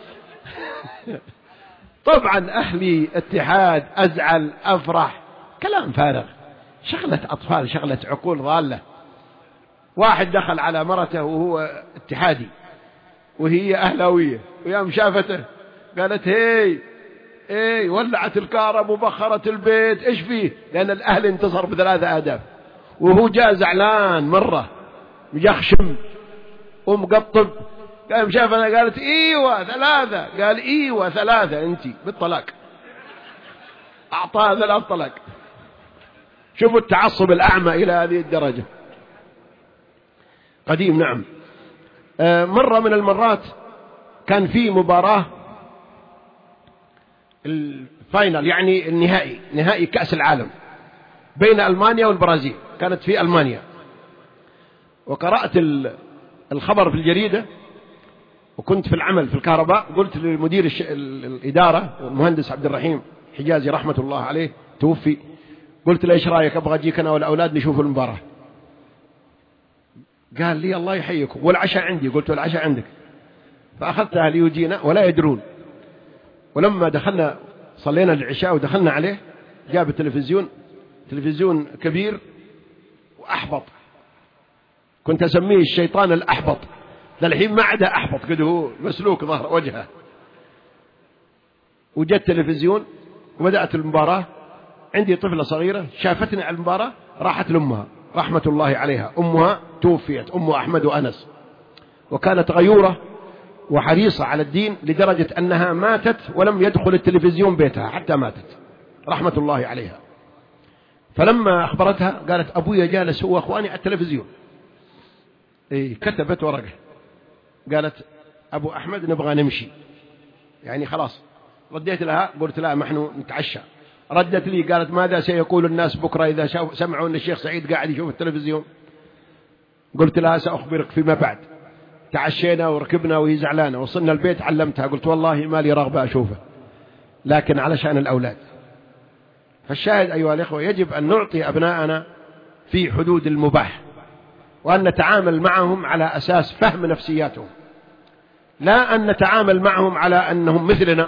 طبعا أهلي اتحاد أزعل أفرح، كلام فارغ، شغلة أطفال، شغلة عقول ضالة. واحد دخل على مرته وهو اتحادي وهي أهلاوية، ويوم شافته قالت هي ايه ولعت الكهرب وبخرت البيت، ايش فيه؟ لأن الأهل انتصر بثلاثة أهداف وهو جاء زعلان مرة مجخشم ومقطب. قام شافنا قالت ايوه ثلاثة، قال ايوه ثلاثة انتي بالطلاق، أعطاها ثلاث طلاق. شوفوا التعصب الأعمى إلى هذه الدرجة. قديم. نعم. آه مرة من المرات كان في مباراة الفاينل، يعني النهائي، نهائي كأس العالم بين ألمانيا والبرازيل، كانت في ألمانيا. وقرأت الخبر في الجريدة وكنت في العمل في الكهرباء. قلت للمدير الإدارة المهندس عبد الرحيم حجازي رحمة الله عليه توفي، قلت له ايش رايك ابغى اجيك انا والاولاد نشوف المباراة. قال لي الله يحييكم والعشاء عندي. قلت له العشاء عندك. فاخذتها ليجينا ولا يدرون. ولما دخلنا صلينا العشاء ودخلنا عليه جاب التلفزيون، تلفزيون كبير واحبط، كنت اسميه الشيطان الاحبط، للحين ما عدا احبط، قد هو مسلوك ظهر وجهه. وجاء التلفزيون وبدأت المباراة. عندي طفلة صغيرة شافتني على المباراة راحت لأمها رحمة الله عليها، أمها توفيت، أم أحمد وأنس، وكانت غيورة وحريصة على الدين لدرجة أنها ماتت ولم يدخل التلفزيون بيتها حتى ماتت رحمة الله عليها. فلما أخبرتها قالت أبويا جالس هو أخواني على التلفزيون. إيه كتبت ورقة قالت أبو أحمد نبغى نمشي، يعني خلاص. رديت لها قلت لها نحن نتعشى. ردت لي قالت ماذا سيقول الناس بكرة إذا سمعوا أن الشيخ سعيد قاعد يشوف التلفزيون؟ قلت لها سأخبرك فيما بعد. تعشينا وركبنا وهي زعلانة، وصلنا البيت علمتها قلت والله ما لي رغبة أشوفه، لكن علشان الأولاد. فالشاهد أيها الإخوة يجب أن نعطي أبناءنا في حدود المباح، وأن نتعامل معهم على أساس فهم نفسياتهم، لا أن نتعامل معهم على أنهم مثلنا.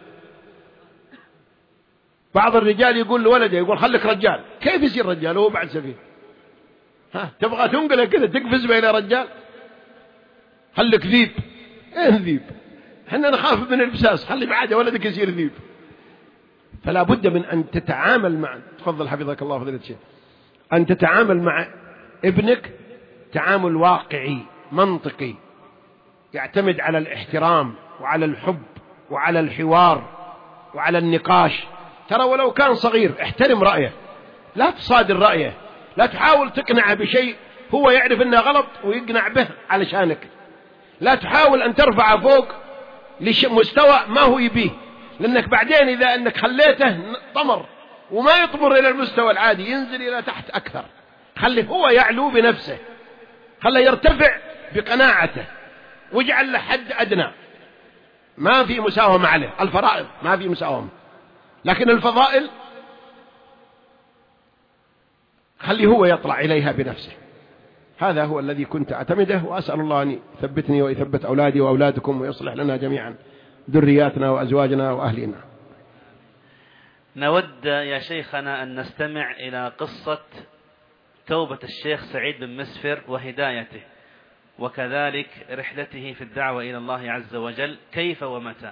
بعض الرجال يقول لولده يقول خليك رجال، كيف يصير رجال وهو بعد سفيه؟ ها تبغى تنقله كذا تقفز إلى رجال؟ خليك ذيب. ايه ذيب؟ احنا نخاف من البساس، خلي بعده ولدك يصير ذيب. فلا بد من أن تتعامل مع، تفضل حفظك الله فضيلة الشيخ، أن تتعامل مع ابنك تعامل واقعي منطقي يعتمد على الاحترام وعلى الحب وعلى الحوار وعلى النقاش. ترى ولو كان صغير احترم رأيه، لا تصادر رأيه، لا تحاول تقنعه بشيء هو يعرف انه غلط ويقنع به علشانك، لا تحاول أن ترفعه فوق لمستوى ما هو يبيه، لأنك بعدين إذا أنك خليته طمر وما يطمر إلى المستوى العادي ينزل إلى تحت أكثر. خليه هو يعلو بنفسه، خليه يرتفع بقناعته، واجعل له حد أدنى. ما في مساومة عليه، الفرائض ما في مساومة، لكن الفضائل خليه هو يطلع إليها بنفسه. هذا هو الذي كنت أعتمده، وأسأل الله أن يثبتني ويثبت أولادي وأولادكم ويصلح لنا جميعا ذرياتنا وأزواجنا وأهلنا. نود يا شيخنا أن نستمع إلى قصة توبة الشيخ سعيد بن مسفر وهدايته، وكذلك رحلته في الدعوة إلى الله عز وجل، كيف ومتى.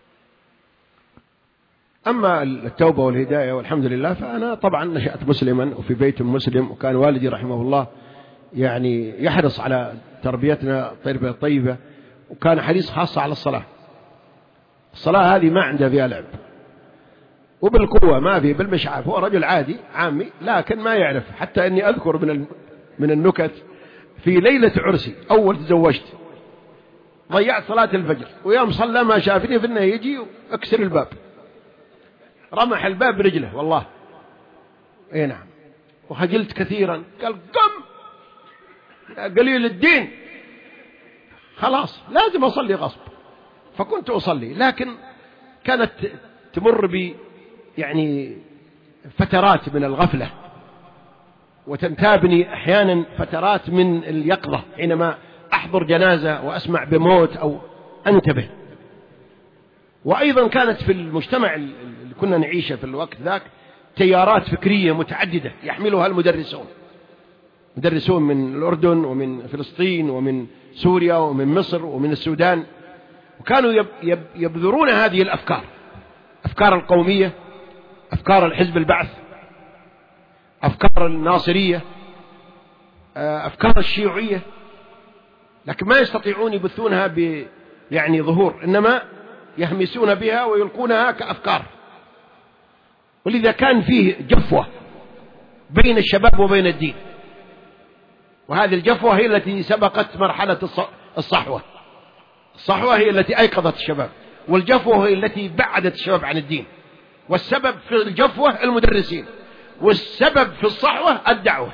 أما التوبة والهداية والحمد لله، فأنا طبعا نشأت مسلما وفي بيت مسلم، وكان والدي رحمه الله يعني يحرص على تربيتنا تربية طيبة، وكان حريص خاصة على الصلاة. الصلاة هذه ما عنده فيها لعب، وبالقوة ما فيه بالمشعاف. هو رجل عادي عامي لكن ما يعرف. حتى أني أذكر من من النكت في ليلة عرسي أول تزوجت ضيعت صلاة الفجر، ويوم صلى ما شافني في انه يجي اكسر الباب، رمح الباب برجله والله. اي نعم. وخجلت كثيرا، قال قم قليل الدين، خلاص لازم أصلي غصب. فكنت أصلي، لكن كانت تمر بي يعني فترات من الغفلة، وتنتابني أحيانا فترات من اليقظة حينما أحضر جنازة وأسمع بموت أو أنتبه. وأيضا كانت في المجتمع اللي كنا نعيشه في الوقت ذاك تيارات فكرية متعددة يحملها المدرسون، مدرسون من الأردن ومن فلسطين ومن سوريا ومن مصر ومن السودان، وكانوا يبذرون هذه الأفكار، أفكار القومية، أفكار الحزب البعث، أفكار الناصرية، أفكار الشيوعية، لكن ما يستطيعون يبثونها ب يعني ظهور، إنما يهمسون بها ويلقونها كأفكار. ولذا كان فيه جفوة بين الشباب وبين الدين، وهذه الجفوة هي التي سبقت مرحلة الصحوة. الصحوة هي التي أيقظت الشباب، والجفوة هي التي بعدت الشباب عن الدين. والسبب في الجفوة المدرسين، والسبب في الصحوة الدعوة.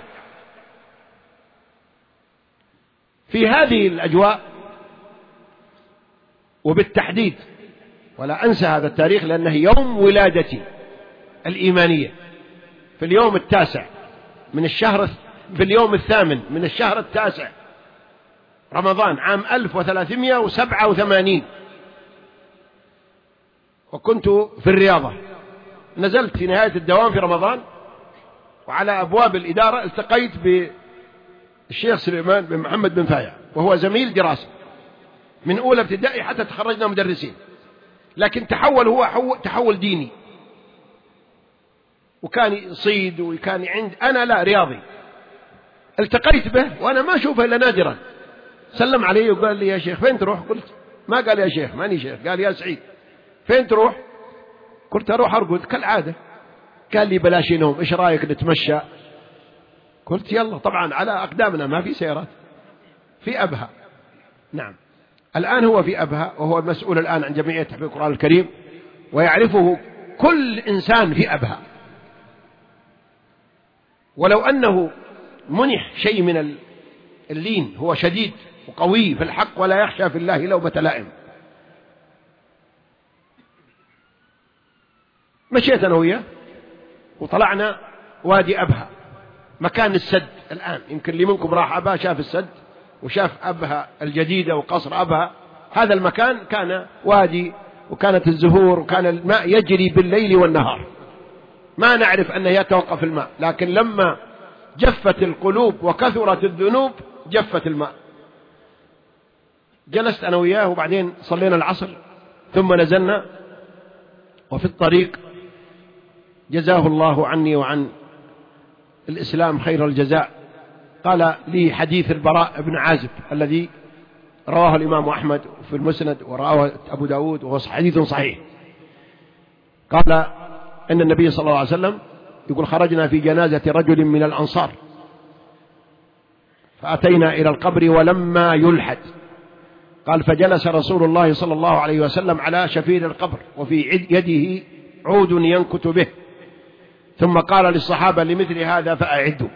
في هذه الأجواء وبالتحديد، ولا أنسى هذا التاريخ لأنه يوم ولادتي الإيمانية، في اليوم التاسع من الشهر في اليوم الثامن من الشهر التاسع رمضان عام ألف وثلاثمائة وسبعة وثمانين، وكنت في الرياضة. نزلت في نهاية الدوام في رمضان، وعلى أبواب الإدارة التقيت بالشيخ سليمان بن محمد بن فايع، وهو زميل دراسة من أولى ابتدائي حتى تخرجنا مدرسين، لكن تحول هو تحول ديني. وكان يصيد وكان عند، أنا لا رياضي. التقيت به وأنا ما أشوفه إلا نادرا، سلم علي وقال لي يا شيخ فين تروح؟ قلت ما قال يا شيخ ماني شيخ، قال يا سعيد فين تروح؟ قلت أروح أرقد كالعادة. قال لي بلاش نوم، إيش رأيك نتمشى؟ قلت يلا. طبعا على أقدامنا ما في سيارات، في أبها. نعم الآن هو في أبها، وهو المسؤول الآن عن جمعية تحفيظ القرآن الكريم، ويعرفه كل إنسان في أبها. ولو أنه منح شيء من اللين، هو شديد وقوي في الحق ولا يخشى في الله لومة لائم. مشيت أنا وياه وطلعنا وادي أبها، مكان السد. الآن يمكن اللي منكم راح أبها شاف السد وشاف أبها الجديدة وقصر أبها. هذا المكان كان وادي، وكانت الزهور، وكان الماء يجري بالليل والنهار، ما نعرف أنه يتوقف الماء. لكن لما جفت القلوب وكثرت الذنوب جفت الماء. جلست أنا وياه وبعدين صلينا العصر ثم نزلنا، وفي الطريق جزاه الله عني وعن الإسلام خير الجزاء قال لي حديث البراء بن عازب الذي رواه الإمام أحمد في المسند ورواه أبو داود، وهو حديث صحيح. قال أن النبي صلى الله عليه وسلم يقول خرجنا في جنازة رجل من الأنصار فأتينا إلى القبر ولما يلحد، قال فجلس رسول الله صلى الله عليه وسلم على شفير القبر وفي يده عود ينكت به، ثم قال للصحابة لمثل هذا فأعدوا.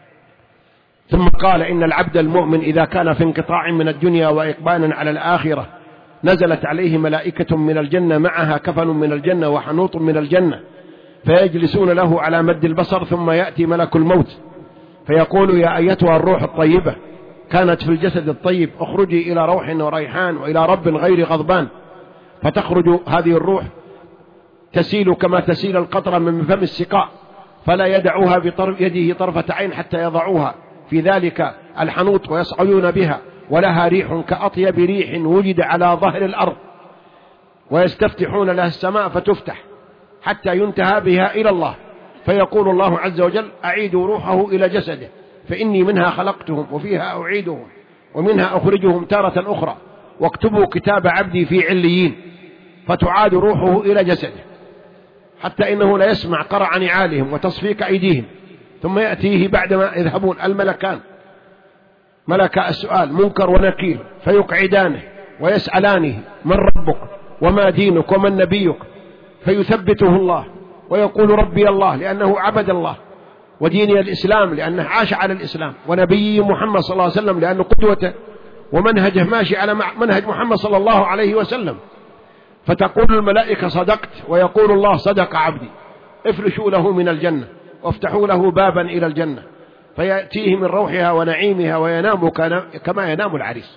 ثم قال إن العبد المؤمن إذا كان في انقطاع من الدنيا وإقبال على الآخرة نزلت عليه ملائكة من الجنة معها كفن من الجنة وحنوط من الجنة، فيجلسون له على مد البصر، ثم يأتي ملك الموت فيقول يا أيتها الروح الطيبة كانت في الجسد الطيب اخرجي إلى روح وريحان وإلى رب غير غضبان. فتخرج هذه الروح تسيل كما تسيل القطرة من فم السقاء، فلا يدعوها بطرف يده طرفة عين حتى يضعوها في ذلك الحنوط ويصعدون بها، ولها ريح كأطيب ريح وجد على ظهر الأرض، ويستفتحون لها السماء فتفتح حتى ينتهى بها إلى الله، فيقول الله عز وجل أعيدوا روحه إلى جسده فإني منها خلقتهم وفيها أعيدهم ومنها أخرجهم تارة أخرى، واكتبوا كتاب عبدي في عليين، فتعاد روحه إلى جسده حتى إنه لا يسمع قرع نعالهم وتصفيق أيديهم. ثم يأتيه بعدما يذهبون الملكان ملك السؤال منكر ونكير فيقعدانه ويسألانه من ربك وما دينك ومن نبيك، فيثبته الله ويقول ربي الله لأنه عبد الله، وديني الإسلام لأنه عاش على الإسلام، ونبي محمد صلى الله عليه وسلم لأنه قدوته ومنهجه ماشي على منهج محمد صلى الله عليه وسلم. فتقول الملائكة صدقت، ويقول الله صدق عبدي، افرشوا له من الجنة وافتحوا له بابا إلى الجنة فيأتيه من روحها ونعيمها وينام كما ينام العريس.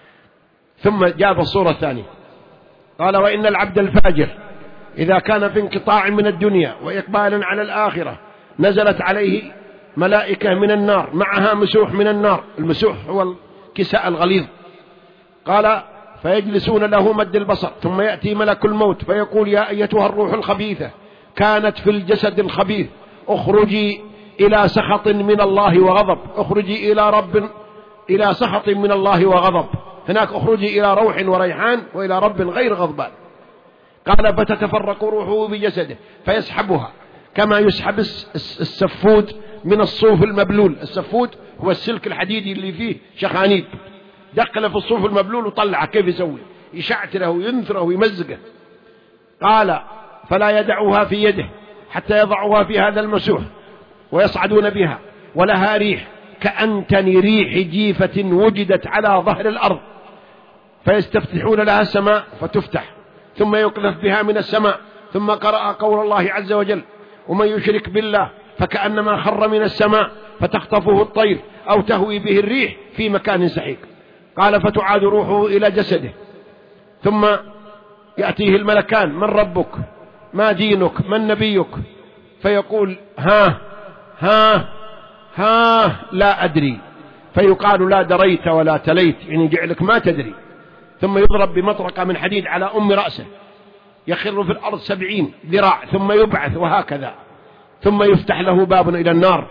ثم جاب الصورة الثانية قال وإن العبد الفاجر إذا كان في انقطاع من الدنيا وإقبال على الآخرة نزلت عليه ملائكة من النار معها مسوح من النار، المسوح هو الكساء الغليظ. قال فيجلسون له مد البصر، ثم يأتي ملك الموت فيقول يا أيتها الروح الخبيثة كانت في الجسد الخبيث اخرجي إلى سخط من الله وغضب، اخرجي إلى رب إلى سخط من الله وغضب، هناك اخرجي إلى روح وريحان وإلى رب غير غضبان. قال فتتفرق روحه بجسده فيسحبها كما يسحب السفود من الصوف المبلول. السفود هو السلك الحديدي اللي فيه شخانيد، دخل في الصوف المبلول وطلعه، كيف يسوي؟ يشعتره وينثره ويمزقه. قال فلا يدعوها في يده حتى يضعوها في هذا المسوح ويصعدون بها، ولها ريح كأنتن ريح جيفة وجدت على ظهر الأرض، فيستفتحون لها السماء فتفتح، ثم يقذف بها من السماء. ثم قرأ قول الله عز وجل ومن يشرك بالله فكأنما خر من السماء فتخطفه الطير أو تهوي به الريح في مكان سحيق. قال فتعاد روحه إلى جسده، ثم يأتيه الملكان من ربك ما دينك من نبيك، فيقول ها ها ها لا أدري، فيقال لا دريت ولا تليت، يعني جعلك ما تدري. ثم يضرب بمطرقة من حديد على أم رأسه يخر في الأرض سبعين ذراع ثم يبعث، وهكذا ثم يفتح له باب إلى النار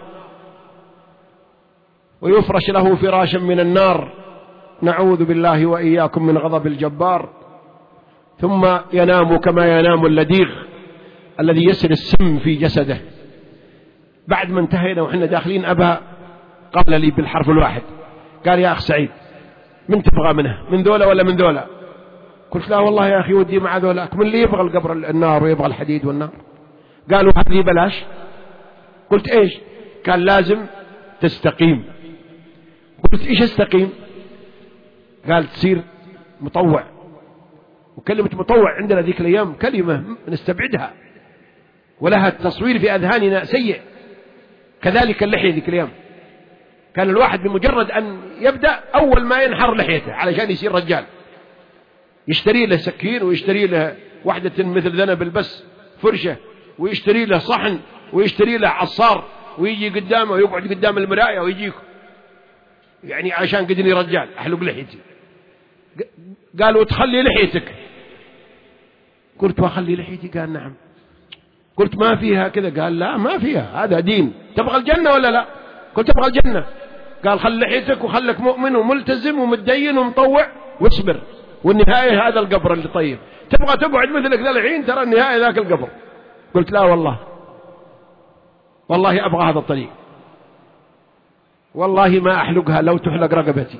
ويفرش له فراشا من النار، نعوذ بالله وإياكم من غضب الجبار. ثم ينام كما ينام اللديغ الذي يسري السم في جسده. بعد ما انتهينا وحنا داخلين أبا قال لي بالحرف الواحد، قال يا أخ سعيد من تبغى منه، من ذولا ولا من ذولا؟ قلت لا والله يا أخي ودي مع ذولاك، من اللي يبغى القبر النار ويبغى الحديد والنار؟ قالوا هذه بلاش. قلت ايش؟ قال لازم تستقيم. قلت ايش استقيم؟ قال تصير مطوع. وكلمة مطوع عندنا ذيك الأيام كلمة نستبعدها ولها التصوير في أذهاننا سيء. كذلك اللحية ذيك الأيام، كان الواحد بمجرد أن يبدأ أول ما ينحر لحيته علشان يصير رجال، يشتري له سكين ويشتري له واحدة مثل ذنب البس فرشة ويشتري له صحن ويشتري له عصار ويجي قدامه ويقعد قدام المراية ويجيك يعني عشان قدني رجال أحلق لحيتي. قالوا تخلي لحيتك. قلت وأخلي لحيتي؟ قال نعم. قلت ما فيها كذا؟ قال لا ما فيها، هذا دين. تبغى الجنة ولا لا؟ قلت تبغى الجنة. قال خل لحيتك وخلك مؤمن وملتزم ومتدين ومطوع واصبر، والنهاية هذا القبر اللي طيب. تبغى تقعد مثلك ذا الحين ترى النهاية ذاك القبر. قلت لا والله والله أبغى هذا الطريق، والله ما أحلقها لو تحلق رقبتي.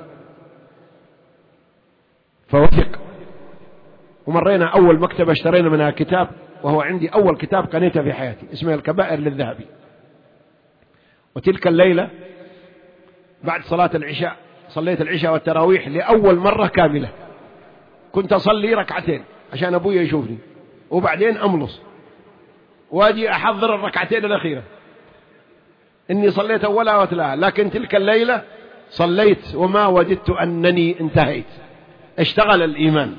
فوثق. ومرينا أول مكتبة اشترينا منها كتاب، وهو عندي أول كتاب قريته في حياتي، اسمه الكبائر للذهبي. وتلك الليلة بعد صلاة العشاء صليت العشاء والتراويح لأول مرة كاملة. كنت أصلي ركعتين عشان أبوي يشوفني، وبعدين أملص واجي أحضر الركعتين الأخيرة، إني صليت أولها وتلاها. لكن تلك الليلة صليت وما وجدت أنني انتهيت. اشتغل الإيمان.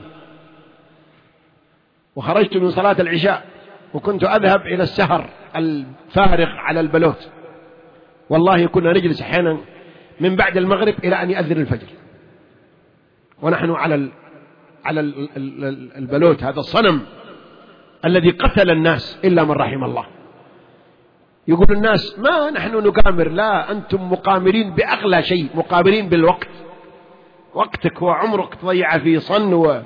وخرجت من صلاة العشاء وكنت أذهب إلى السهر الفارغ على البلوت. والله كنا نجلس أحيانا من بعد المغرب إلى أن يأذن الفجر ونحن على ال على ال ال البلوت، هذا الصنم الذي قتل الناس إلا من رحم الله. يقول الناس ما نحن نقامر، لا أنتم مقامرين بأغلى شيء، مقامرين بالوقت. وقتك وعمرك تضيع في صن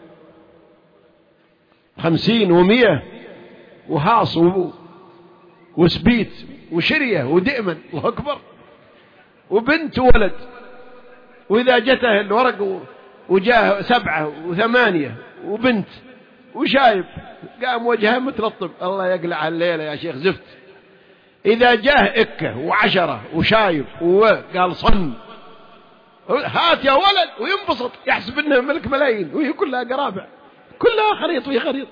وخمسين ومية وهاص وسبيت وشرية ودئمن وأكبر وبنت وولد، وإذا جته الورق وجاه سبعة وثمانية وبنت وشايب قام وجهه مترطب، الله يقلع الليلة يا شيخ زفت. إذا جاه إكة وعشرة وشايب وقال صن هات يا ولد وينبسط، يحسب إنه ملك ملايين وهي كلها قرابع، كلها خريط وهي خريط.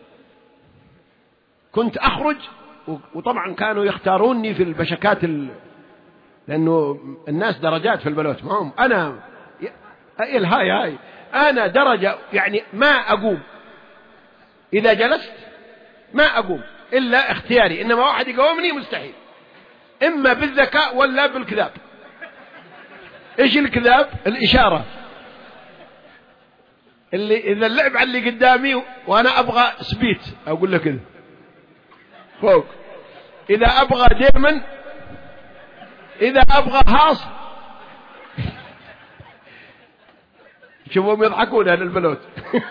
كنت أخرج، وطبعا كانوا يختاروني في البشكات ال... لأنه الناس درجات في البلوت معهم. أنا الهاي هاي أنا درجة يعني ما أقوم، إذا جلست ما أقوم إلا اختياري، إنما واحد يقومني مستحيل، إما بالذكاء ولا بالكذاب. إيش الكذاب؟ الإشارة، اللي إذا اللعب على اللي قدامي وأنا أبغى سبيت أقول له كذا فوق، إذا أبغى دائما، إذا أبغى هاص. شوفهم يضحكون أهل البلوت.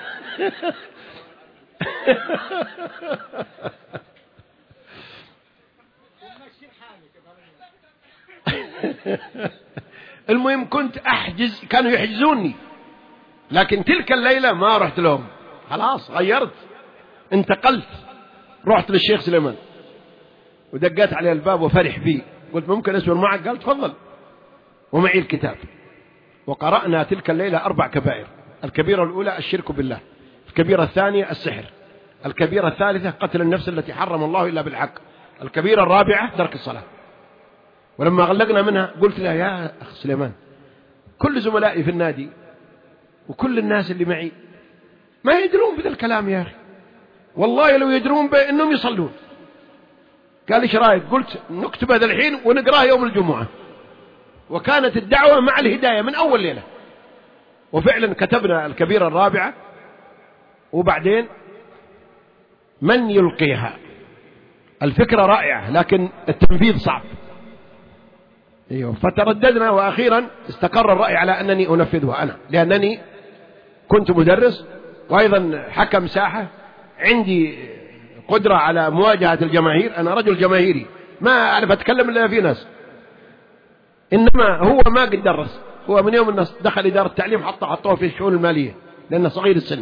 المهم كنت أحجز، كانوا يحجزوني، لكن تلك الليلة ما رحت لهم، خلاص غيرت، انتقلت، رحت للشيخ سليمان ودقيت عليه الباب وفرح بي، قلت ممكن أسمر معك؟ قال تفضل، ومعي الكتاب. وقرأنا تلك الليلة أربع كبائر. الكبيرة الأولى الشرك بالله، الكبيرة الثانية السحر، الكبيرة الثالثة قتل النفس التي حرم الله إلا بالحق، الكبيرة الرابعة ترك الصلاة. ولما غلقنا منها قلت له يا أخ سليمان، كل زملائي في النادي وكل الناس اللي معي ما يدرون بذا الكلام يا أخي، والله لو يدرون بأنهم يصلون. قال إيش رأيك؟ قلت نكتب هذا الحين ونقراه يوم الجمعة. وكانت الدعوة مع الهداية من أول ليلة، وفعلا كتبنا الكبيرة الرابعة. وبعدين من يلقيها؟ الفكرة رائعة لكن التنفيذ صعب. أيوه. فترددنا وأخيرا استقر الرأي على أنني أنفذها أنا، لأنني كنت مدرس وأيضا حكم ساحة، عندي قدرة على مواجهة الجماهير، أنا رجل جماهيري ما أعرف أتكلم إلا في ناس. إنما هو ما قد درس، هو من يوم الناس دخل إدارة التعليم حطه حطوه في الشؤون المالية لأنه صغير السن.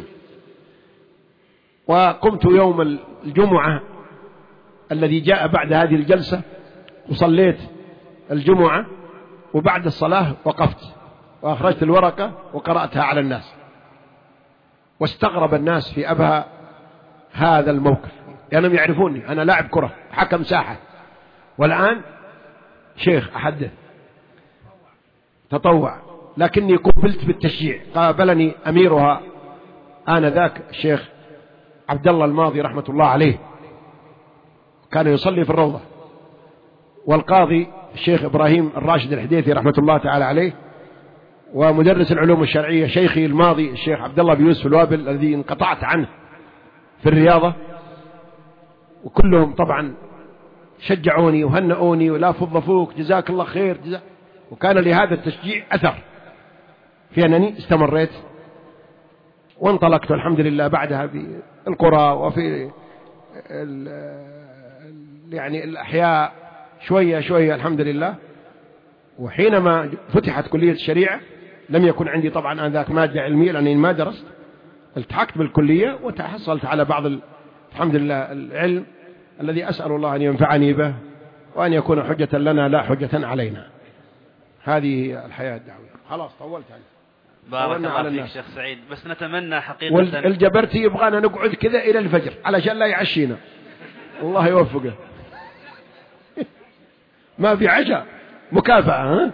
وقمت يوم الجمعة الذي جاء بعد هذه الجلسة وصليت الجمعة، وبعد الصلاة وقفت وأخرجت الورقة وقرأتها على الناس، واستغرب الناس في أبها هذا الموقف، لأنهم يعني يعرفوني أنا لاعب كرة حكم ساحة، والآن شيخ أحدث تطوع، لكني قبلت بالتشجيع. قابلني أميرها آنذاك الشيخ عبد الله الماضي رحمة الله عليه، كان يصلي في الروضة، والقاضي الشيخ إبراهيم الراشد الحديثي رحمة الله تعالى عليه، ومدرس العلوم الشرعية شيخي الماضي الشيخ عبد الله بن يوسف الوابل الذي انقطعت عنه في الرياضة، وكلهم طبعا شجعوني وهنئوني ولا فض فوق جزاك الله خير جزاك. وكان لهذا التشجيع أثر في أنني استمريت وانطلقت الحمد لله بعدها في القرى وفي يعني الأحياء شوية شوية الحمد لله. وحينما فتحت كلية الشريعة لم يكن عندي طبعا آنذاك مادة علمية لأني ما درست، التحقت بالكلية وتحصلت على بعض الحمد لله العلم الذي أسأل الله أن ينفعني به وأن يكون حجة لنا لا حجة علينا. هذه الحياة الدعوية. خلاص طولت عليك. بارك الله فيك شيخ سعيد، بس نتمنى حقيقة والجبرتي يبغانا نقعد كذا إلى الفجر علشان لا يعشينا، الله يوفقه. ما في عشاء مكافأة ها؟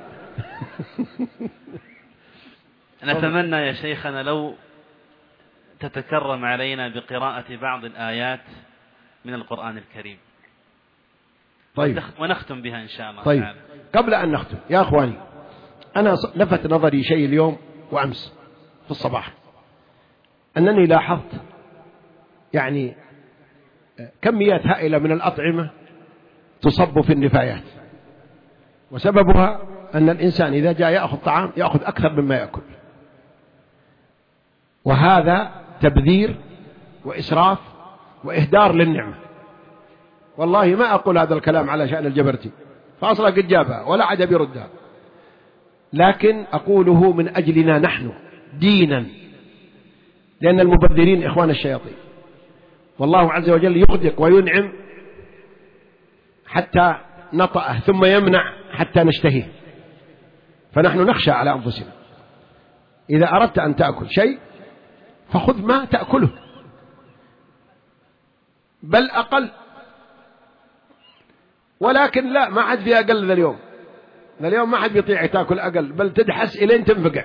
نتمنى يا شيخنا لو تتكرم علينا بقراءة بعض الآيات من القرآن الكريم. طيب. ونختم بها إن شاء الله طيب. تعالى. قبل أن نختم يا أخواني، أنا لفت نظري شيء اليوم وأمس في الصباح، أنني لاحظت يعني كميات هائلة من الأطعمة تصب في النفايات، وسببها أن الإنسان إذا جاء يأخذ طعام يأخذ أكثر مما يأكل، وهذا تبذير وإسراف وإهدار للنعمة. والله ما أقول هذا الكلام على شأن الجبرتي، فأصلا قد جابها ولا عاد بيردها، لكن أقوله من أجلنا نحن دينا، لأن المبذرين إخوان الشياطين، والله عز وجل يغدق وينعم حتى نطأه ثم يمنع حتى نشتهيه. فنحن نخشى على أنفسنا، إذا أردت أن تأكل شيء فخذ ما تأكله بل أقل، ولكن لا ما حد في أقل ذا اليوم، ذا اليوم ما حد بيطيع تأكل أقل، بل تدحس إلين تنفقع.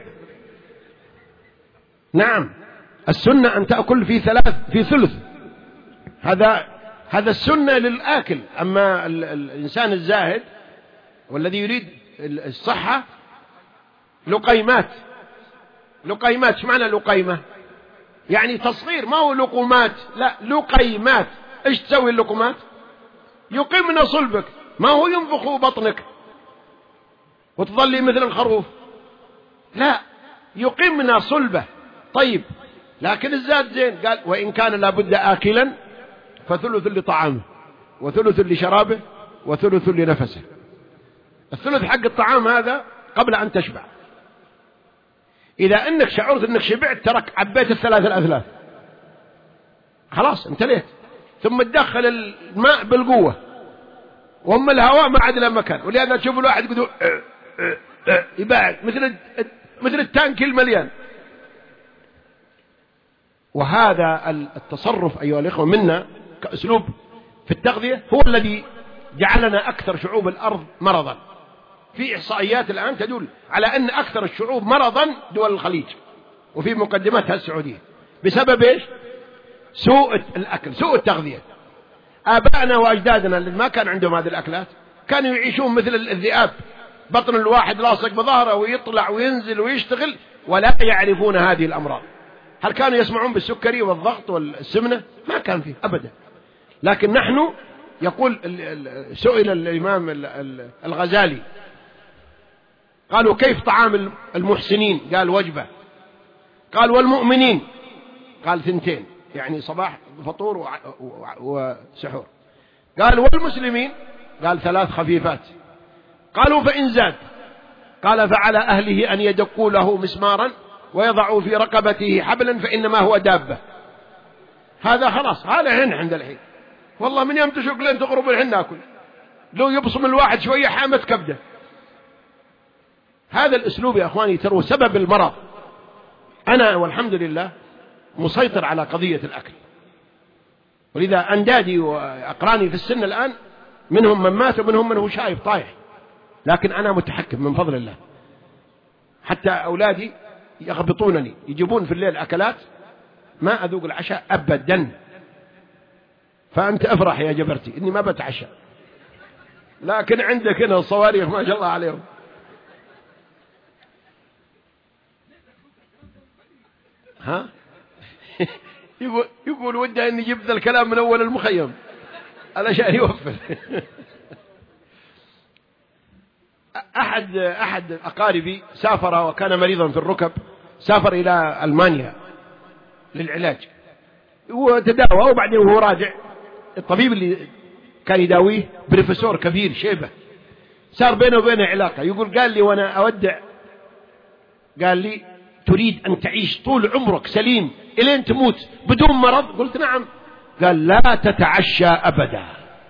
نعم السنة أن تأكل في ثلاث في ثلث، هذا هذا السنة للآكل. أما الإنسان الزاهد والذي يريد الصحة لقيمات، لقيمات. ايش معنى لقيمة؟ يعني تصغير، ما هو لقمات، لا لقيمات. ايش تسوي اللقمات؟ يقيمن صلبك، ما هو ينفخ بطنك وتظلي مثل الخروف، لا يقيمن صلبه. طيب لكن الزاد زين، قال وإن كان لابد آكلا فثلث لطعامه وثلث لشرابه وثلث لنفسه. الثلث حق الطعام هذا قبل أن تشبع، إذا أنك شعرت أنك شبعت ترك عبيت الثلاث الأثلاث خلاص امتليت، ثم تدخل الماء بالقوة، وأما الهواء ما عاد له مكان، ولهذا تشوف الواحد يقول يباعد مثل مثل التانك المليان. وهذا التصرف أيها الإخوة منا كأسلوب في التغذية هو الذي جعلنا أكثر شعوب الأرض مرضا. في إحصائيات الآن تدل على أن أكثر الشعوب مرضا دول الخليج، وفي مقدمتها السعودية، بسبب إيش؟ سوء الأكل، سوء التغذية. آبائنا وأجدادنا اللي ما كان عندهم هذه الأكلات كانوا يعيشون مثل الذئاب، بطن الواحد لاصق بظهره ويطلع وينزل ويشتغل ولا يعرفون هذه الأمراض. هل كانوا يسمعون بالسكري والضغط والسمنة؟ ما كان فيه أبدا. لكن نحن يقول سئل الإمام الغزالي قالوا كيف طعام المحسنين؟ قال وجبة. قال والمؤمنين؟ قال ثنتين، يعني صباح فطور وسحور. قال والمسلمين؟ قال ثلاث خفيفات. قالوا فإن زاد؟ قال فعلى أهله أن يدقوا له مسمارا ويضعوا في رقبته حبلا فإنما هو دابة. هذا خلاص، هذا هن عند الحين والله من يوم تشق لين تغرب الحين ناكل، لو يبصم الواحد شوية حامة كبده. هذا الأسلوب يا أخواني ترى سبب المرض. أنا والحمد لله مسيطر على قضية الأكل، ولذا أندادي وأقراني في السن الآن منهم من مات ومنهم من هو شايب طايح، لكن أنا متحكم من فضل الله. حتى أولادي يغبطونني، يجيبون في الليل أكلات ما أذوق العشاء أبدا. فأنت أفرح يا جبرتي إني ما بتعشى، لكن عندك هنا الصواريخ ما شاء الله عليهم. ها يقول يقول وده إني جبت الكلام من أول المخيم علشان يوفر. أحد أحد أقاربي سافر وكان مريضا في الركب، سافر إلى ألمانيا للعلاج وتداوى، وبعدين وهو راجع الطبيب اللي كان يداويه بروفيسور كبير شيبة، صار بينه وبينه علاقة. يقول قال لي وأنا أودع، قال لي تريد أن تعيش طول عمرك سليم إلين تموت بدون مرض؟ قلت نعم. قال لا تتعشى أبدا،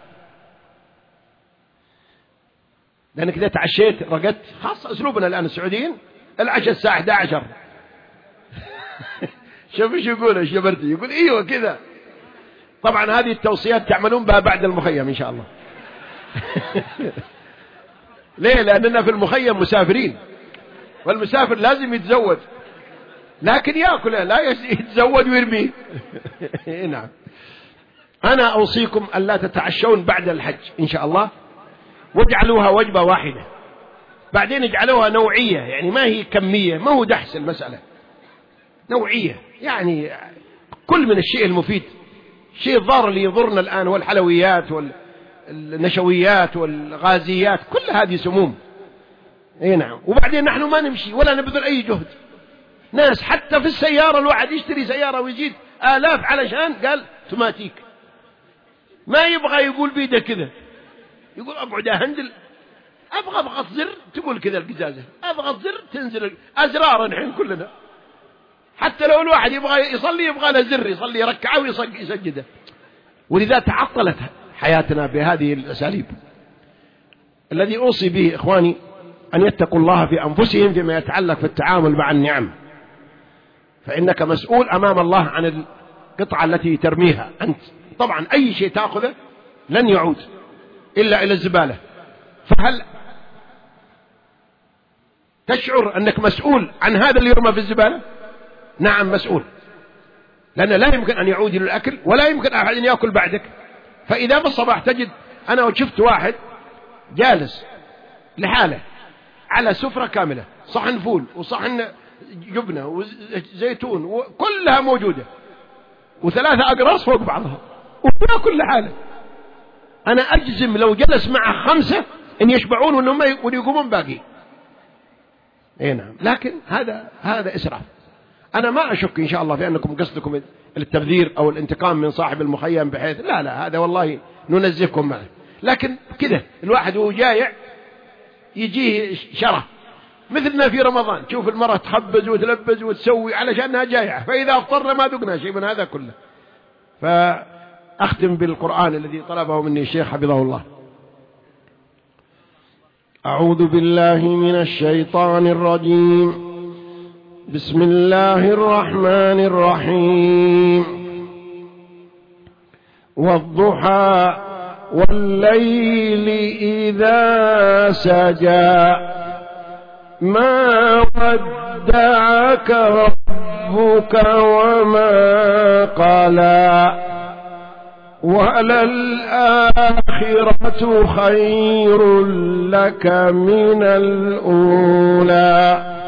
لأنك إذا تعشيت رقدت. خاصة أسلوبنا الآن السعوديين العشاء الساعة إحدى عشر. شوف ايش يقول ايش جبرتي، يقول ايوه كذا. طبعا هذه التوصيات تعملون بها بعد المخيم ان شاء الله. ليه؟ لأننا في المخيم مسافرين، والمسافر لازم يتزود، لكن يأكل لا يتزود ويرميه. نعم. أنا أوصيكم أن لا تتعشون بعد الحج إن شاء الله، واجعلوها وجبة واحدة، بعدين اجعلوها نوعية، يعني ما هي كمية، ما هو دحس المسألة، نوعية، يعني كل من الشيء المفيد. الشيء الضار اللي يضرنا الآن والحلويات والنشويات والغازيات، كل هذه سموم. اي نعم. وبعدين نحن ما نمشي ولا نبذل أي جهد. ناس حتى في السيارة الواحد يشتري سيارة ويزيد آلاف علشان قال توماتيك، ما يبغى يقول بيده كذا، يقول أقعد أهندل، أبغى أضغط زر تقول كذا القزازة، أضغط زر تنزل أزرار الحين كلنا. حتى لو الواحد يبغى يصلي يبغى له زر يصلي ركعة ويسجده. ولذا تعطلت حياتنا بهذه الأساليب. الذي أوصي به إخواني أن يتقوا الله في أنفسهم فيما يتعلق في التعامل مع النعم، فإنك مسؤول أمام الله عن القطعة التي ترميها أنت. طبعا أي شيء تأخذه لن يعود إلا إلى الزبالة، فهل تشعر أنك مسؤول عن هذا اللي يرمى في الزبالة؟ نعم مسؤول، لأن لا يمكن أن يعود إلى الأكل ولا يمكن أحد أن يأكل بعدك. فإذا بالصباح تجد، أنا شفت واحد جالس لحاله على سفرة كاملة، صحن فول وصحن جبنة وزيتون وكلها موجودة، وثلاثة أقراص فوق بعضها ويأكل لحاله. أنا أجزم لو جلس مع خمسة إن يشبعون وإنهم يقومون باقي. إيه نعم. لكن هذا هذا إسراف. أنا ما أشك إن شاء الله في أنكم قصدكم التبذير أو الانتقام من صاحب المخيم، بحيث لا لا هذا والله ننزهكم معه، لكن كده الواحد وهو جايع يجيه شره، مثلنا في رمضان تشوف المرأة تخبز وتلبز وتسوي علشانها جايعة، فإذا أفطرنا ما ذقنا شيء من هذا كله. فأختم بالقرآن الذي طلبه مني الشيخ حفظه الله. أعوذ بالله من الشيطان الرجيم. بسم الله الرحمن الرحيم. والضحى والليل إذا سجى ما ودعك ربك وما قلى وللآخرة خير لك من الأولى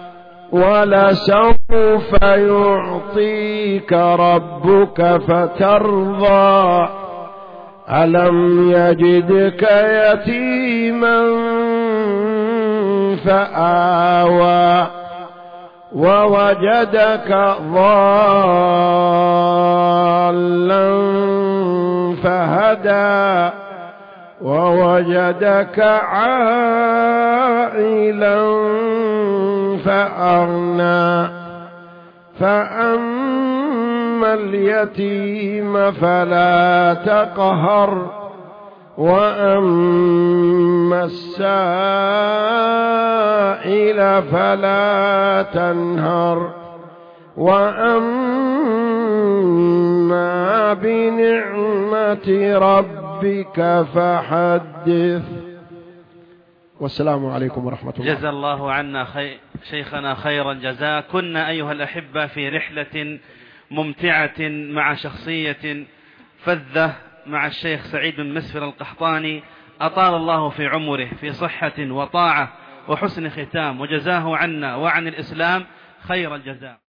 ولسوف يعطيك ربك فترضى ألم يجدك يتيما فآوى ووجدك ضالا فهدى ووجدك عائلا فأغنى فأما اليتيم فلا تقهر وأما السائل فلا تنهر وأما بنعمة ربك فحدث. والسلام عليكم ورحمة الله. جزا الله عنا خي... شيخنا خيرا جزاء. كنا أيها الأحبة في رحلة ممتعة مع شخصية فذة مع الشيخ سعيد بن مسفر القحطاني، أطال الله في عمره في صحة وطاعة وحسن ختام، وجزاه عنا وعن الإسلام خير الجزاء.